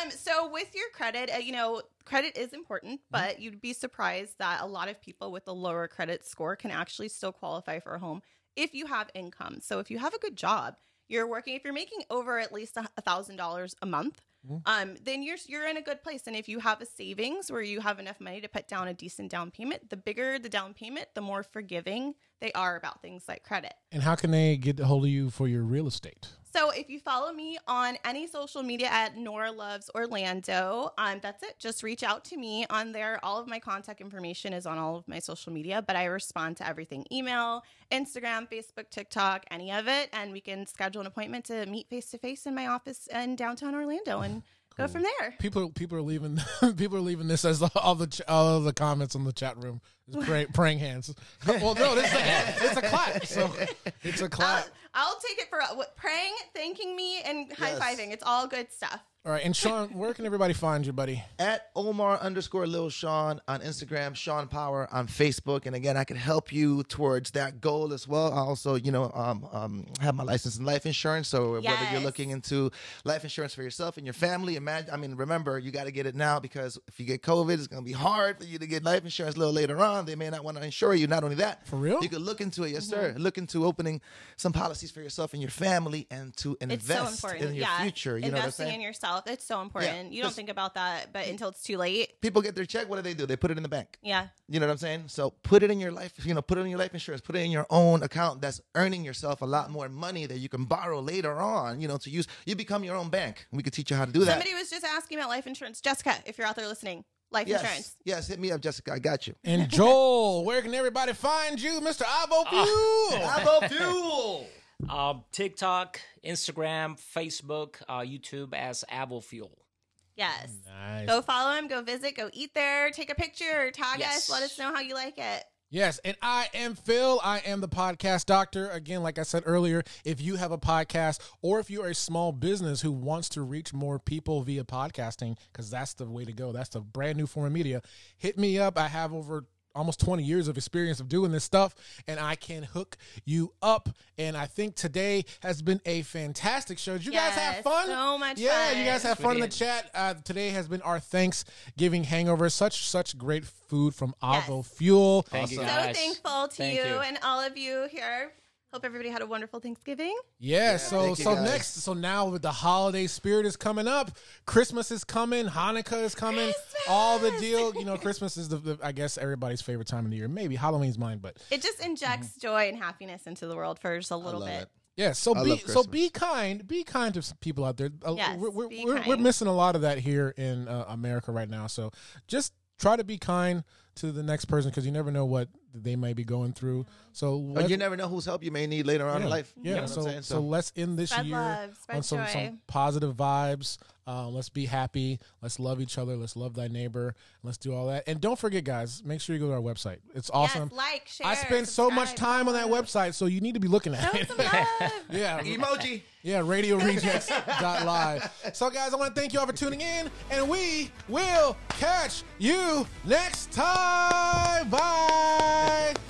Um, so with your credit, uh, you know, credit is important, but you'd be surprised that a lot of people with a lower credit score can actually still qualify for a home if you have income. So if you have a good job, you're working, if you're making over at least a thousand dollars a month, um, then you're you're in a good place. And if you have a savings where you have enough money to put down a decent down payment, the bigger the down payment, the more forgiving they are about things like credit. And how can they get a hold of you for your real estate? So if you follow me on any social media at Nora Loves Orlando, um, that's it. Just reach out to me on there. All of my contact information is on all of my social media, but I respond to everything: email, Instagram, Facebook, TikTok, any of it. And we can schedule an appointment to meet face to face in my office in downtown Orlando and go from there. People, people are leaving. People are leaving this as all the ch- all the comments on the chat room is pray, praying hands. Well, no, this is a, it's a clap. So it's a clap. I'll, I'll take it for uh, what, praying, thanking me, and high Yes. fiving. It's all good stuff. All right, and Sean, where can everybody find you, buddy? At Omar underscore Lil Sean on Instagram, Sean Power on Facebook. And again, I can help you towards that goal as well. I also, you know, um, um, have my license in life insurance. So whether Yes. you're looking into life insurance for yourself and your family, imagine, I mean, remember, you got to get it now, because if you get COVID, it's going to be hard for you to get life insurance a little later on. They may not want to insure you. Not only that, for real, you could look into it. Yes, sir. Look into opening some policies for yourself and your family, and to It's so invest important. in your yeah. future. You know what I'm Investing saying? in yourself. It's so important. Yeah, You don't 'cause- think about that, but until it's too late. People get their check. What do they do? They put it in the bank. Yeah. You know what I'm saying? So put it in your life, you know, put it in your life insurance, put it in your own account that's earning yourself a lot more money that you can borrow later on, you know, to use. You become your own bank. We could teach you how to do that. Somebody was just asking about life insurance. Jessica, if you're out there listening, life yes. insurance. Yes, hit me up, Jessica. I got you. And Joel, where can everybody find you, Mister Avo Fuel? Avo Fuel. Um, TikTok, Instagram, Facebook, uh, YouTube as Avo Fuel. Yes. Nice. Go follow him. Go visit. Go eat there. Take a picture. Tag Yes. us. Let us know how you like it. Yes, and I am Phil. I am the podcast doctor. Again, like I said earlier, if you have a podcast or if you're a small business who wants to reach more people via podcasting, because that's the way to go, that's a brand new form of media, hit me up. I have over almost twenty years of experience of doing this stuff, and I can hook you up. And I think today has been a fantastic show. Did you guys have Yes, fun? so much yeah, fun. you guys have We fun in the did. chat. Uh, today has been our Thanksgiving hangover. Such, such great food from Yes. Avo Fuel. Thank you, So guys. thankful to Thank you, you. and all of you here. Hope everybody had a wonderful Thanksgiving. Yeah, so thank you, so guys. next, so now with the holiday spirit is coming up, Christmas is coming, Hanukkah is coming, all the deal. You know, Christmas is the, the I guess everybody's favorite time of the year. Maybe Halloween's mine, but It just injects joy and happiness into the world for just a little love bit. it. yeah. So I be love so Christmas. be kind, be kind to some people out there. Uh, Yes, we're we're, be we're, we're kind. missing a lot of that here in uh, America right now. So just try to be kind to the next person, because you never know what they may be going through. So But let's- you never know whose help you may need later on yeah, in life. Yeah, You know what so, I'm saying? so let's end this Spread year love, spread on some, joy. some positive vibes. Um, let's be happy. Let's love each other. Let's love thy neighbor. Let's do all that. And don't forget, guys, make sure you go to our website. It's awesome. Yes, like, share, I spend so much subscribe, time on that follow. website, so you need to be looking at Show it. some love. yeah, Emoji. yeah, radio rejects dot live. So, guys, I want to thank you all for tuning in, and we will catch you next time. Bye.